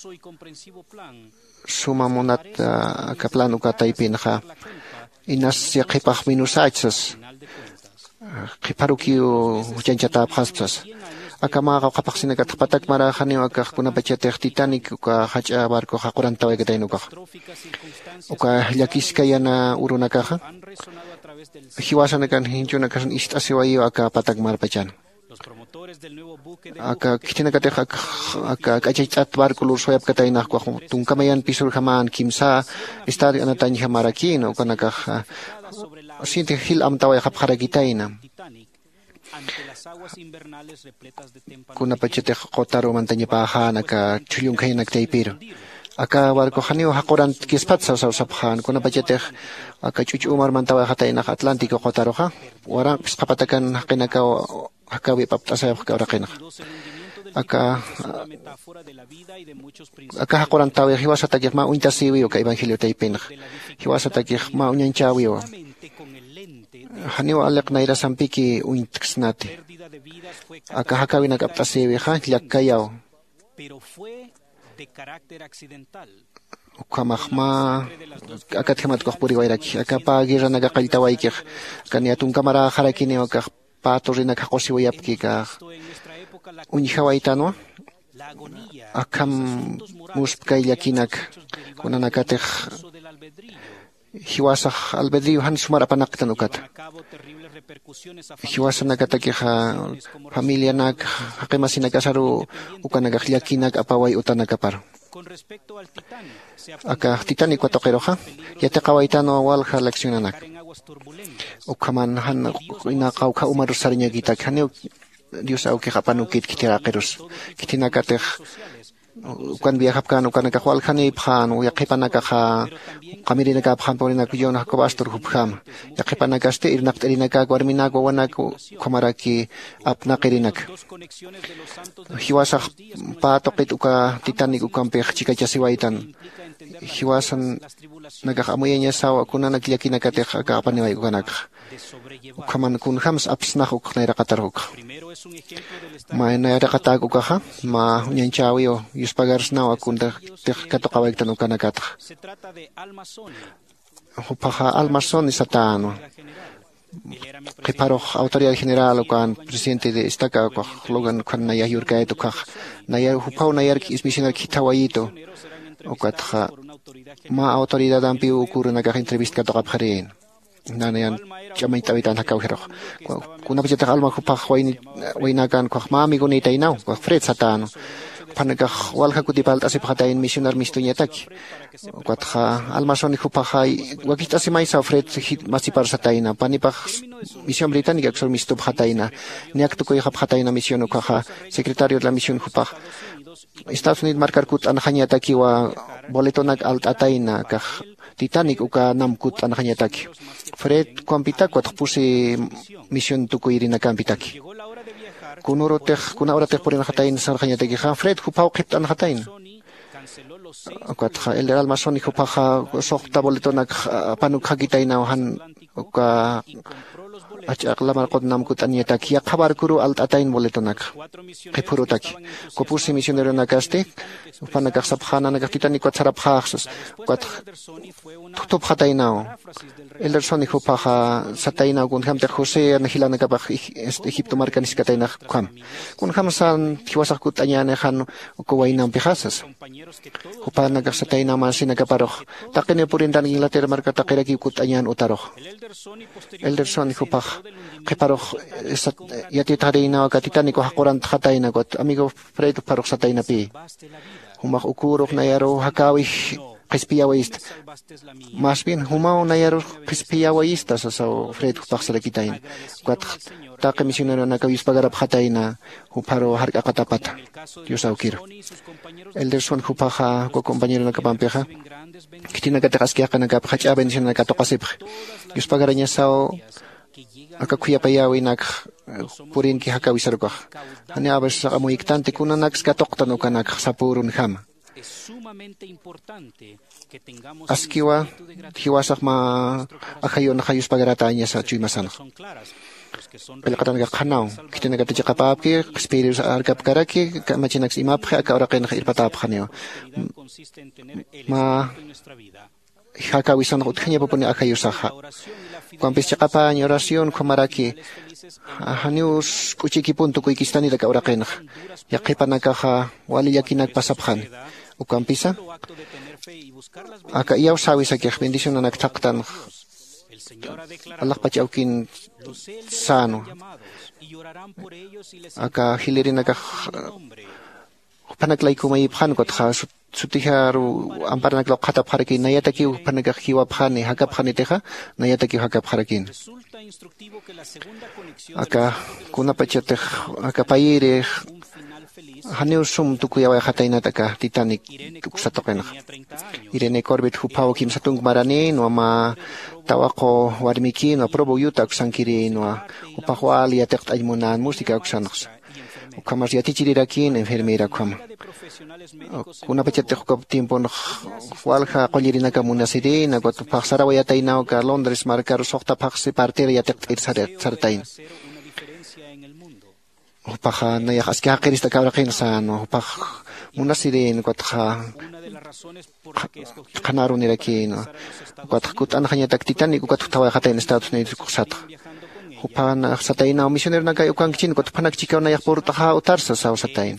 suma munata aka plan ukataypinaqa inas yaqipaq minusachsas qiparukiyu huchanchataapqaspas aka maqa qhapaqsinakataq patak maraqaniw aka kunapachatej Titanic uka hach'a barco qurantawaykaynukaq uka llakiskayana urunakaqa hiwasanakan hinchunakasan isht'asiwayu aka patak marpachan aka kitinakatej aka k'achaych'at barco lursuwayapkataynaqqa tunkamayan pisurhaman kimsa estadio anatañija marakin ukanakaq sinti hil amtaway qhapqarakitayna kunapachatej qotaro mantañapaqan aka chullunkhaynaktaipiro aka barco haniw haquran kispatsa sawsapqan kunapachatej aka ch'uch umar mantaway qataynaq Atlántico qotaroqa waranpis qapatakan haqinakaw hakawi papt'asayaq kawraqinaq aka haqurantawi hiwasatakej ma uintasiwiw ka evangelio taypinaq hiwasatakej ma uñanchawiwa haniw aliq nayrasampiki uintqsnati Acá hakawina kaptasi vieja, yakayao. Ukamahma, acá temat kohpuri wairaki, acá pa guerra naga kalita waikir, kaniatun kamara harakini o kah patorina kakosi wayapki kah unihawaitano. Akam muspkay yakinak, kunanakateh hiwasah albedrío han sumarapanaktan ukat. Hiwasa nakatakija familia nak haqimasinakasaru ukanagaj yakinak apaway utanakapar. Aka Titanic watoqeroja yataqawaitano walja leccionanak. Ukaman han inaqawqa umaru sariñagitak haneu Dios au que japanukit kitiraqueros kitinakatej ukan viajapkan ukanaka walkhani phan yaqipanaka kha qamirinaka phan porina kuyona hakobastur hubham yaqipanakaste irnaqterinaka warminak wanak khomaraki apnaqirinak hiwasaq patoqit uka Titanic ukampej chikachasiwaitan hiwasan nakaq amuyaña sawa kunanak yakinakatej aka apaniway ukanak ukaman kun hams apsnaq uknaira qataruk ma naira qatak ukaja ma ñanchawio yuspagarsnaw akunta katoqawaytan ukanakat hupaja almazón satano Qiparoj autoridad general ukan presidente de estaca logan kan naya yurkay tukaj naya hupaw nayar ismisionar kitawayito ukatja ma autoridad ampi ukurunaka entrevista katoqapjarin nanayan chamay tawitan hakawhero kuna pajata alma khupaj wainakan khaj mami gunitainaw khaj fred satano panagaj walha kutipalt asiphatain misionar mistuñatak khaj almasoni khupaj wakita simaisa fred masipar sataina panipaj misión británica xor mistub hataina niaktukoy hataina misión khaj secretario de la misión khupaj Estados Unidos marcar kut anhañataki wa boletonak alt ataina kaj Titanic uka namkut anhañataki Fred kuampita pusi misión tukuirina kampitaki kuna orotej por hatain sarhañataki Fred hupaw qit anhatain akatja el almazón hupaja soqta boletonak panuk hakitaina han uka achaqlamar qodnamkut anyataki ya khabar kuru alt atain boletonak qipurutaki kopusi misionero nakaste upanaka sabkhana nak Titanic kwatsarap khas kwat tutop khatainao Elderson hupaja sataina kun hamte Jose nahilana kapaj Egipto markanis kataina kham kun hamsan hiwasak kut anyane han kuwainam pihasas hupana ka sataina masina kaparoj taqene purindan Inglaterra marka taqiraki kut anyan utaroj Elderson hupaj qiparoj yati tarina ka Titanic haquran khataina kot amigo Fred paroj sataina pi humaq ukuroj nayaro hakawi qispiyawist más bien humao nayaro qispiyawista so Fred hupaxsala kitain kwat taqa misionero nakawis pagarap khataina huparo harqa qatapata Dios aukir Elderson hupaja ko compañero nakapampeja kitina kataqaskiaqa nakaphacha bendición nakatoqasip Dios pagaraña sao aka kuyapayawi nak purin ki hakawisarukaj hani abas amuiktante kunanak skatoqtanu kanak sapurun ham askiwa hiwasak ma akayon khayus pagarataña sa chuymasana pelakatan ka khanaw kitina ka tichaqapapki spiritus arkap karaki kamachinax imapja aka oraqen irpatap khanyo ma hakawisan utkhanya popone akayusaha Kuampis chaqapañ oración khumaraki hanius kuchiki punto kuykistani da kauraqenaq yaqipanakaja wali yakinak pasapjan ukampisa aka iyaw sawisakej bendición anak taqtan Allah pachawkin sano aka hilirinaka panaklay kumay phan kotha sutiharu amparak lo khata pharaki nayataki panagak hiwa phane hakap khane teja nayataki hakap pharakin aka kuna pachatej aka paire haneusum tukuyawa khataina taka Titanic tuksatoqena Irene Corbett hupaw kim satung marani no ma tawaqo warmiki no probo yuta kusankiri no upahwal yateq aymunan musika kusanqs ukamas yatichirirakin enfermera kwam kuna pachate hukap tiempo walha qollirina kamunasiri na got paxara wayataina ka Londres marcar soqta paxse partera yateq sartain Upaja na ya aski hakerista kabrakin sano upaj munasirin kwatja kanaro nirakino kwatja kutan hanya taktitani kwatja tawa hata en Estados Unidos kusat upaja na sataina misionero na kay ukang chin kwatja panak chikaw na yak portaha utarsa sa satain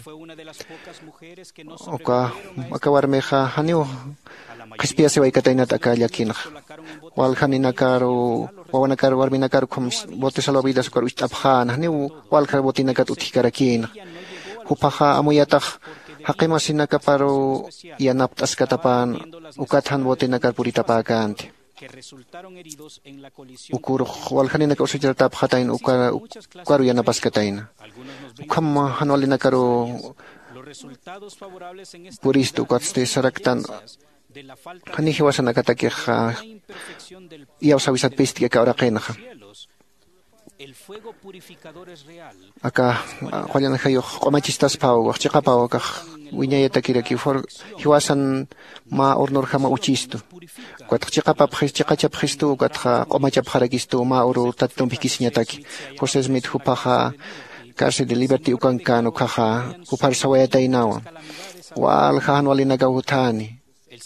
uka akawarmeja hanyo kaspia se waikataina takalyakin wal hanina karo wawanakar warminakar kum bote salvavidas kar ustabhan hanyo wal kar botinakat utikarakin upaja amuyatag haqimasinaka paro yanaptas katapan ukathan botinakar puritapakan ukur wal hanina ka usujratap hatain ukaru yanapas katain ukam hanwalina karo puristo katste saraktan hani hiwasan nakatake iaw sawisat pistik ka oraqena acá cuando hayo comachistas pau chica pau acá wiñayata kiraki for hiwasan ma ornor hama uchisto cuatro chica pap chica chap histo cuatro comachap harakisto ma oro tatum pikisiñataki José Smith hupaja cárcel de Liberty ukankano kaja upar sawayata inawa wal han walina gautani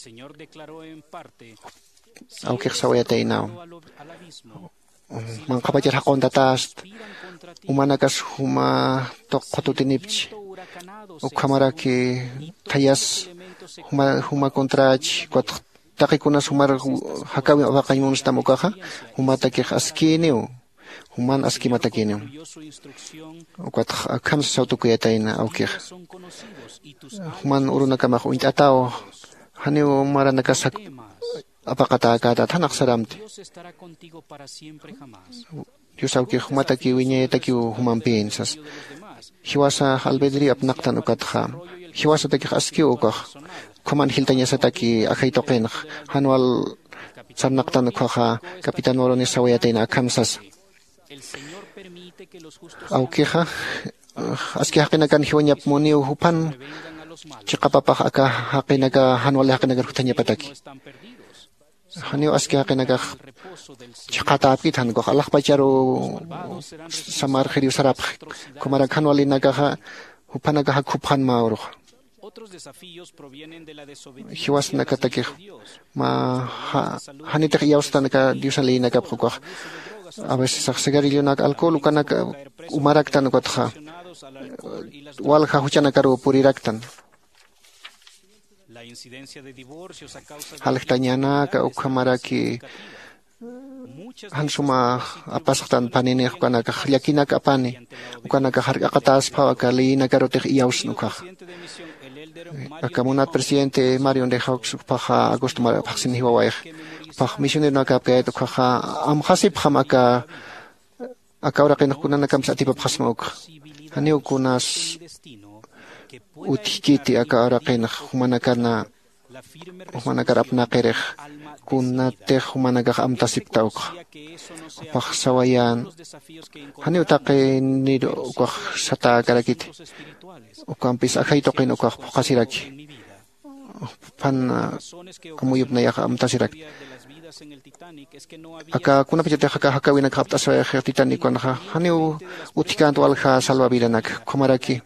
aunque sawayata inawa mang kapajar hakon tatas umanakas huma tokotutinipch ukamaraki tayas huma kontrach kwat takikunas humar hakawi abakaymun stamukaha huma takih askiniu human aski matakiniu kwat kam sautukuyataina aukih human urunakamak uintatao haniu maranakas apakata tanak saramte Dios aunque humataki wiñayataki humanpinsas hiwasa albedri apnaqtan ukatja hiwasa taki aski ukaj kuman hiltaña sataki akhaitoqin hanwal sarnaqtan ukja Capitán Morones sawayatina akamsas aukija aski haqinakan hiwañap muniu hupan chiqapapaj aka haqinaka hanwal haqinaka hutaña pataki hanyo aski haqinaka chiqatapit hanko Allah pacharu samar khiriu sarap kumara hanwalinaka hupanaka hakuphan mauro hiwas nakataki ma hanita yaustanaka diusalinaka pukwa a veces cigarrillo nak alcohol ukanaka umaraktan kwatja walja huchanakaru puriraktan halktañana ka ukamaraki hansuma apasaktan panini ukanaka yakinaka apani ukanaka harqatas pawakali nakarotek iyaus nuka akamunat presidente Mario de Hawks paja acostumar paksin hiwaway paj misionero nakapkayat ukaja am hasip hamaka akawrakin kunan nakam sa tipa pasmauk hani ukunas utikiti akawrakin humanakar apnaqirih kunateh humanakar amtasiptauk paj sawayan hani utaqi nido ukaj sata karakit ukampis akhaitoqin ukaj qasiraki pan amuyub na yaka amtasirak aka kuna pijate hakawina kaptaswa Titanic kanha haniu utikanto alha salvavidanak kumaraki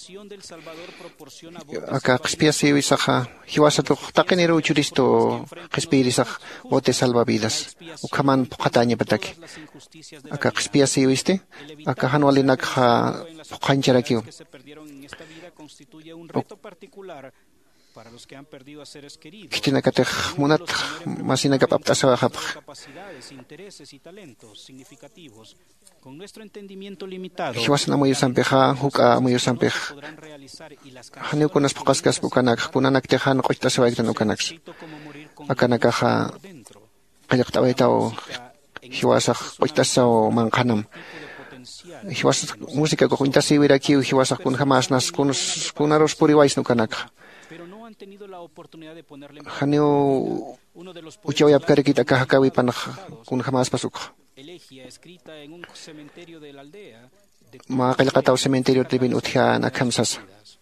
aka expiasi wisaha hiwasato taqinero churisto expirisah bote salvavidas ukaman pokataña pataki aka expiasi wiste aka hanwalinak ha pokancharakio Kitina kateh munat masina kap aptasawa hap hiwas na moyo sampeja huka moyo sampej haniu kunas pokaskas pukanak kunanak tejan qoitasawa iktan ukanax akanaka ha qayaqtawaitao hiwasak qoitasaw manqanam hiwas música ko kuntasiwiraki hiwasak kun hamas nas kunaros puriwais nukanaka hanio uchawayap karikita kahakawi panah kun hamas pasuk ma qalqataw cementerio tibin uthian akamsas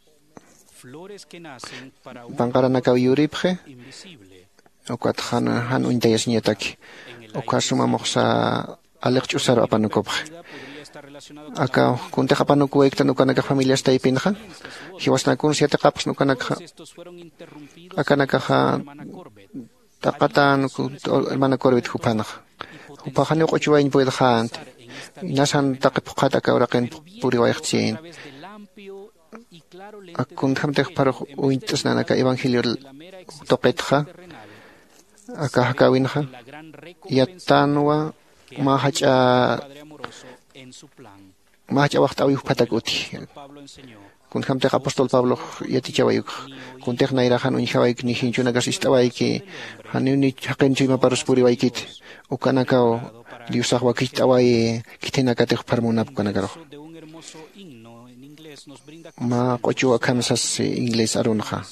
banqaranakaw yuripje okat han untayas niataki okasuma moqsa aleqch usar apanukopje Acá, kunteja panukuekta nukanaka familia está ipinja. Hiwasnakun siete capas nukanaka. Acá nakaja tapatan hermana Corbett Hupanaj. Hupajani ochuain puede hand. Nasan takipukata kauraken puriwaychin. Akun hamtech paro uintas nanaka evangelio topetja. Acá hakawinja. Yatanwa mahacha waqtawi patakuti. Kun hamtech apostol Pablo yatichawayuk. Kun tech nairahan unjawayk ni hinchunagas istawayki. Hanuni hakenchima paros puriwaykit. Ukanakao liusahwa kitaway kitinakatech parmunap kanakaro. Ma qochua kamsas inglés arunja.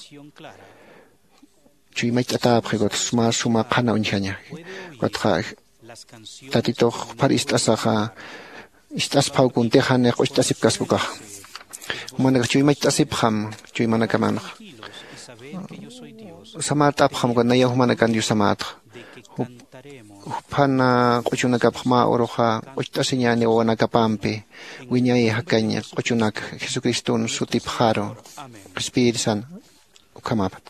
Chui mait atap got suma qana unjanya. Qatqa tatito paristasaja istas pau kun tejan qostasip kasbuka. Mana chui mait asip ham chui mana kaman. Samat abham kan naya humana kan yu samat. Pana qochuna kapma oroja qostasinyane wana kapampe. Wiñay hakanya qochunak Jesucristun sutipjaro. Espíritu San ukamapat.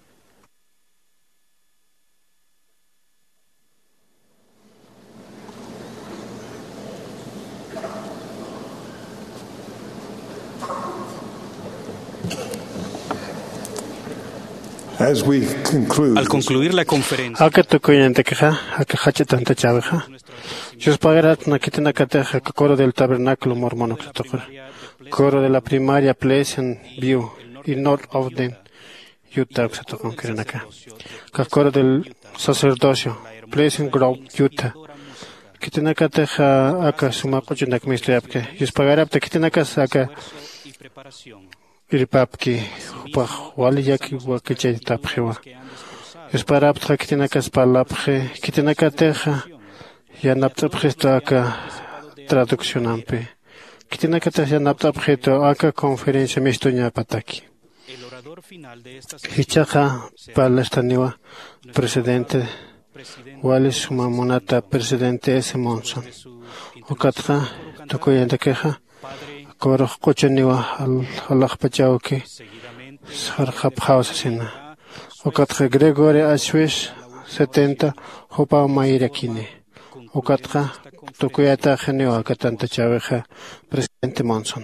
Al concluir la conferencia, coro del tabernáculo mormón, coro de la primaria Pleasant View y North of them, Utah, coro del sacerdocio Pleasant Grove, Utah. Aka suma qochunak misleyapke. Yus pagarapte aka irpapki upaj wali yaki wakichay tapjewa. Yus paraptra kitinakas palapje kitinakateja yanaptapjesto aka traduccionampe. Kitinakateja yanaptapjeto aka conferencia mistoña pataki. Hichaja palestaniwa presidente wali suma monata presidente ese Monson. Okatra tokoyente queja koro qocheniwa Allah pachauki sarjap hausasina. Okatra Gregory Ashwish 70 hopa mairakine. Okatra tokoyata geniwa katanta chaveja presidente Monson.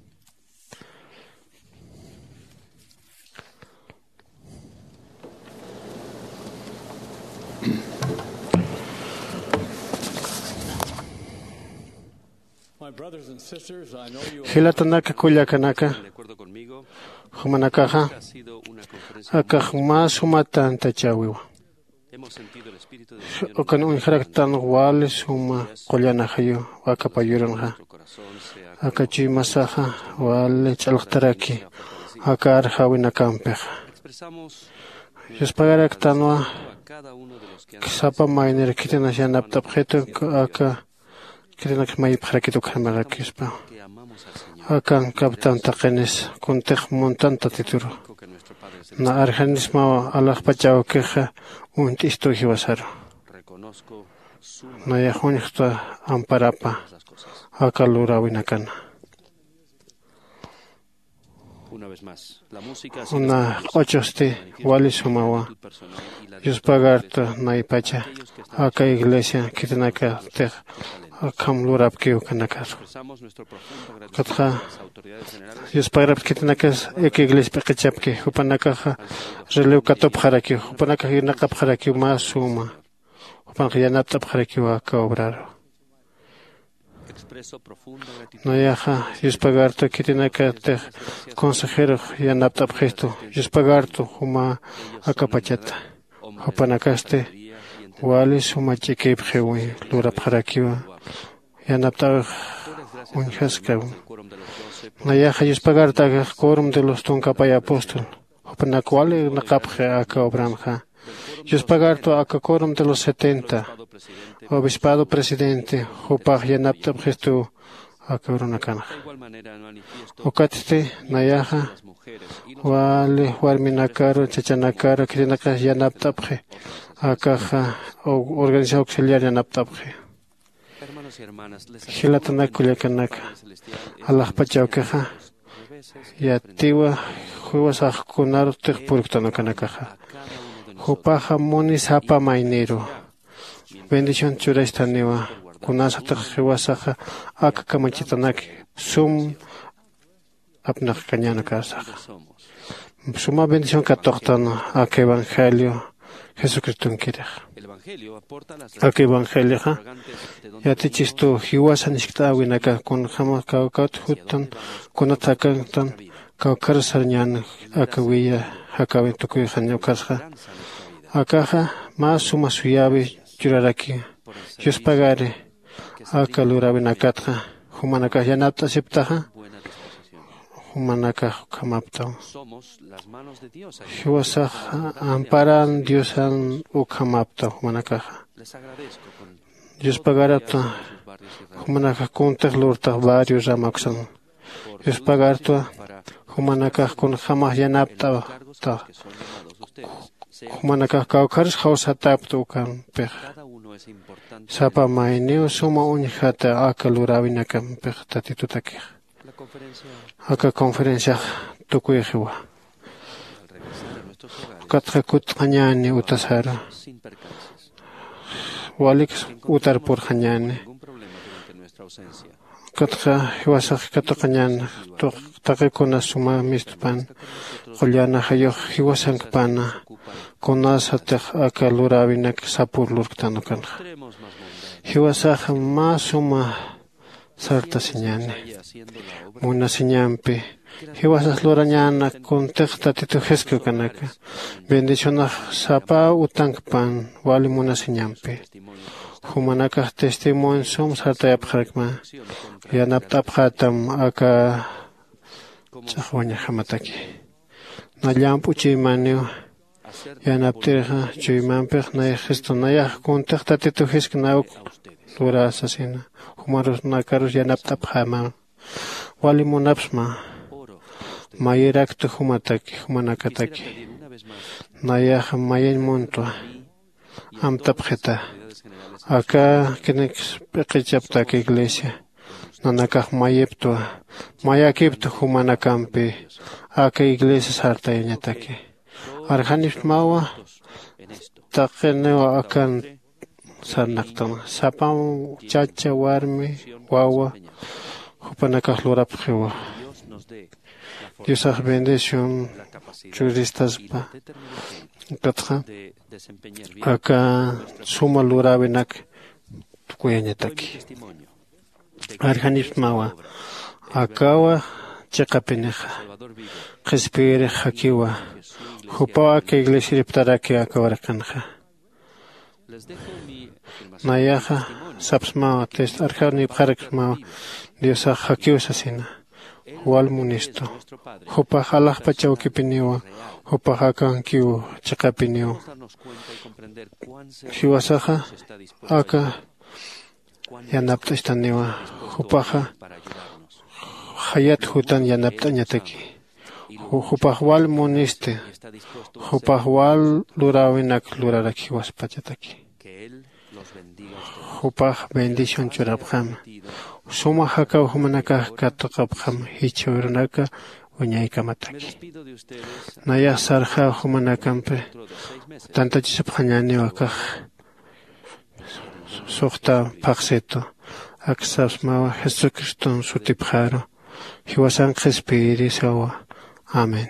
Hilatanaka kuyakanaka humanakaja akajma sumatan tachawiwa okan unjaraktan wal suma qollanajayo wakapayuranja akachi masaja wal chalqtaraki akar hawinakampeja yospagaraktanwa sapa mainer kitena yanaptapjeto aka Kirinak may parakito kamarakispa. Akan kaptan takenes kuntek montanta tituro. Na arhanisma Allah pachao keja untisto hiwasaro. Na yahunjta amparapa akalura winakana. Una ochoste wali sumawa. Yus pagarto na ipacha. Aka iglesia kitinaka tej. Kam lurap kiu kanakar. Katha yus pagrap kitnakas ek iglesia pekechapki upanaka relew katop kharaki upanaka hinakap kharaki masuma upanaka yanaptap kharaki wa cobrar. Noyaja yus pagarto kitinaka te consejero yanaptap gesto yus pagarto huma akapachata upanakaste wali suma chekep khewi lurap kharakiwa yanapta unjaskaw nayaja yus pagarta quorum de los tonkapay apóstol opanakwali nakapje aka obramja yus pagarto aka quorum de los 70 obispado presidente hopaj yanapta gesto aka uronakana okatste nayaja wali warminakaro chachanakaro kirinaka yanapta akaja organización auxiliar yanaptapje Hilatanakullakanaka alaqpachawkaqa yatiwa huwasaqkunaru tiqpuriktanukanakaqa hupaqa muni sapa maynero bendición churaystaniwa kunasataq hiwasaqa aka kamachitanaki sum apnaq kañana kasaqa suma bendición katoqtana aka evangelio Jesucristo nkiraq aka evangelioqa yatichistu hiwasa nishkta awinaka kunjama kawkat hutan kunatakantan kawkarsarñana aka wiya hakawi tukuyqaña kasqa akaqa mas suma suyawi churaraki Dios pagare aka lurawinakatqa humanaka yanapta siptaqa humanaka kamapta hiwasaq amparan Diosan ukamapta humanaka Dios pagarata humanaka kuntaq lurtaq varios ramaksan Dios pagarta humanaka kun jamás yanapta humanaka kawkaris hawsatapta ukan pej sapa mayneo suma uñjata aka lurawinaka pej tatitutaki aka conferencia tukuyjiwa katqa kutqañani utasara walik utar por jañani katqa hiwasaq kataqañana taqikuna suma mistpan qullana hayoq hiwasankpana kunasatiq aka lurawinaka sapur lurktanukanqa hiwasaq mas suma sarta siñani muna siñampi hiwasaq lurañana kuntiqta titujesku kanaka bendicionaq sapa utankpan wali muna siñampi humanakaq testimonio sum sartayapqarkma yanaptapqatam aka chaqwaña hamataki nallampu chaymanio yanaptirqa chaymanpiq nayqistu nayaq kuntiqta titujesku nawk lura asasina humarus nakarus yanaptapqama wali munapsma mayiraktu humanakataki nayaq mayan muntua amtapqita aka kinix piqichaptaki iglesia nanakaq mayiptua mayakiptu humanakampi aka iglesia sartayañataki arhanipmawa taqenewa akan sarnaqtan sapam chacha warmi wawa hupanakaq lurapqiwa Diosaq bendición churistaspa katqa aka suma lurawinak tukuyañataki arhanipmawa akawa chiqapiniqa qispiriq hakiwa hupawa aka iglesia riptaraki akawarqanqa nayaqa sapsmawa test arhanipqarqmawa Diosaq hakiwasasina walmunisto hupaq alaqpa chawkipiniwa hupaq akankiwa chiqapiniwa hiwasaqa aka yanapta istaniwa hupaqa hayat hutan yanaptañataki hupaq walmuniste hupaq wal lurawinak luraraki waspachataki hupaq bendición churapqama suma hakaw humanakaq kataqapqama hichurunaka uñaykamataki nayaq sarqa humanakampi tantachisapqañaniwa kaq suqta paqsito aksasmawa Jesucristo sutipqaro hiwasanqa espirisawa amén.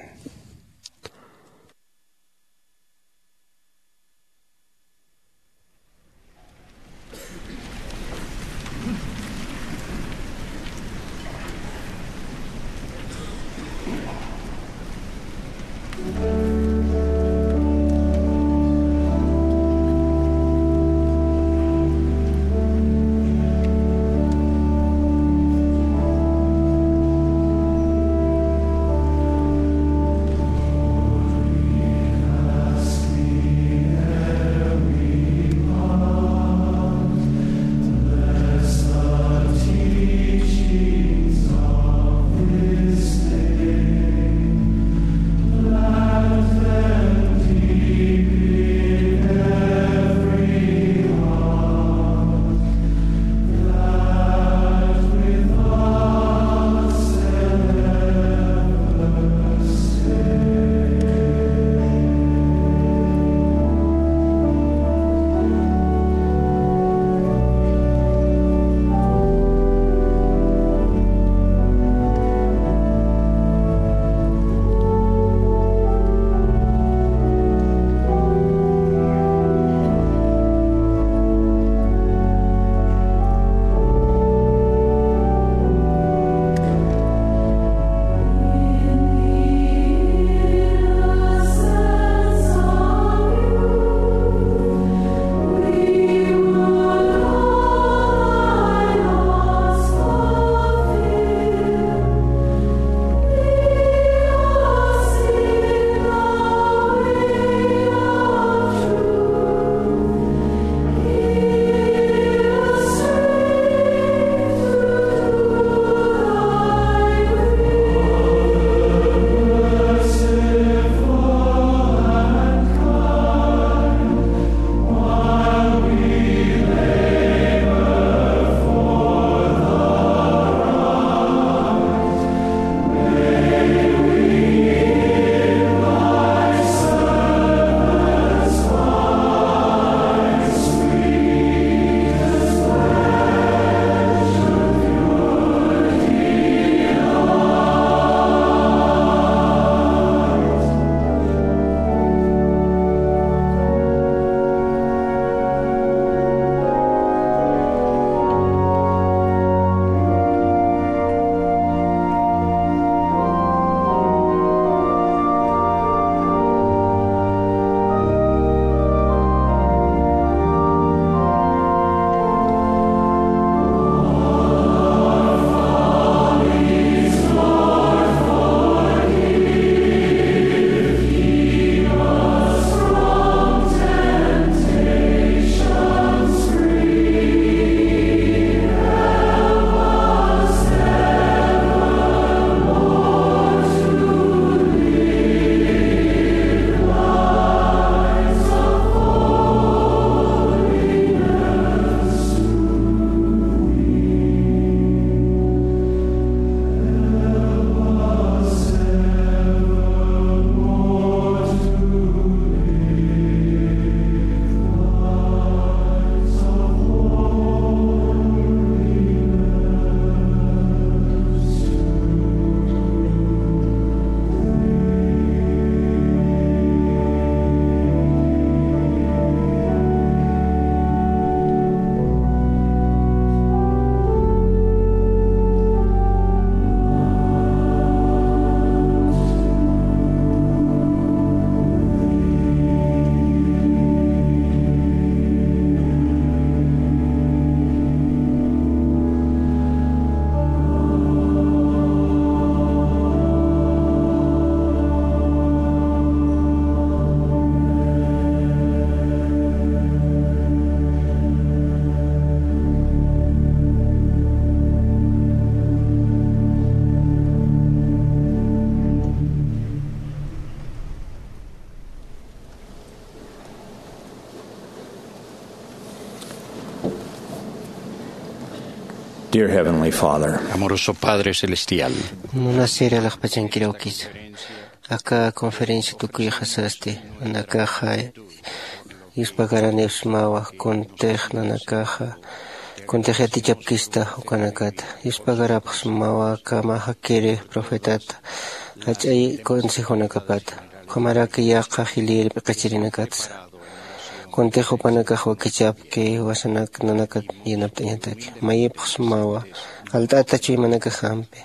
Dear Heavenly Father, amoroso Padre Celestial, Munasira Lachpachankiroquis, acá conferencia tu cuya hasaste, Nakaja, Ispagaranevs Mawa, Contejna Nakaja, Contejati Chapkista, Ukanakata, Ispagaraps Mawa, Kama Hakere, Profetata, Hachay Consejo Nakapata, Komaraki Yaka Hilir, Kachirinakatsa. Contejo panakajo kechap que wasanak nanakat yanaptayataki. Mayepos mawa. Altata chui manakahampe.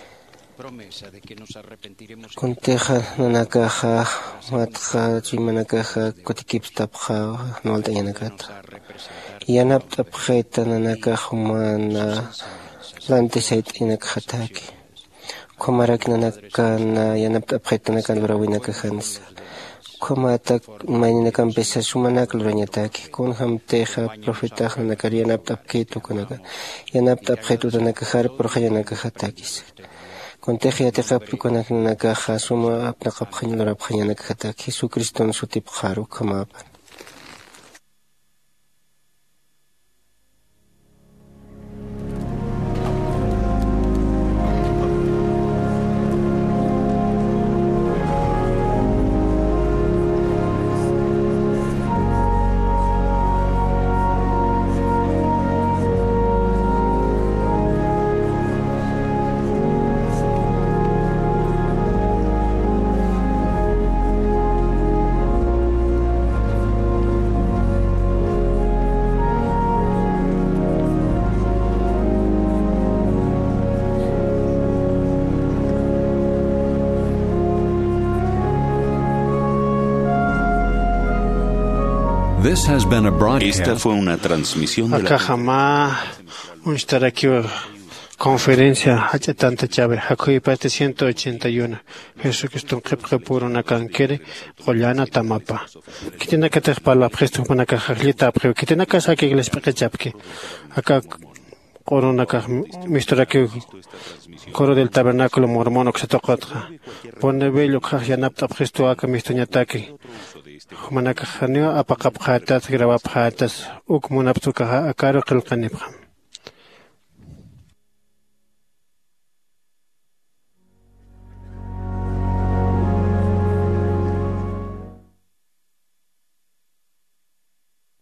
Conteja nanakaja matja chui manakaja kotikipstapja noltayanakat. Yanaptapjeta nanakajumana lantesait inakhataki. Komarak nanakana yanaptapjeta nakandurawinakajans. Como atak mañana campesa sumanak lorañataki con hamteja profeta nakariana apketu kanaka yanap apketu nakajar projayanakajatakis con teja tejapu kanak nakaja suma apnakapjan lorapjanyanakajatak Jesucristo en su tipjaru kamapan. Esta fue una transmisión de la conferencia tanta chave Hakuy parte 181 Jesucristo que por una canquere Rollana Tamapa que tiene que tener para la presto una cajalita pero que tiene que sacar que les pequechapque acá corona que mistura que coro del tabernáculo mormono que se toca pone bello que ya napta presto acá mistoñataki manakajanio apakaphatas grabaphatas ukmunaptukaha akaro qilqanipqa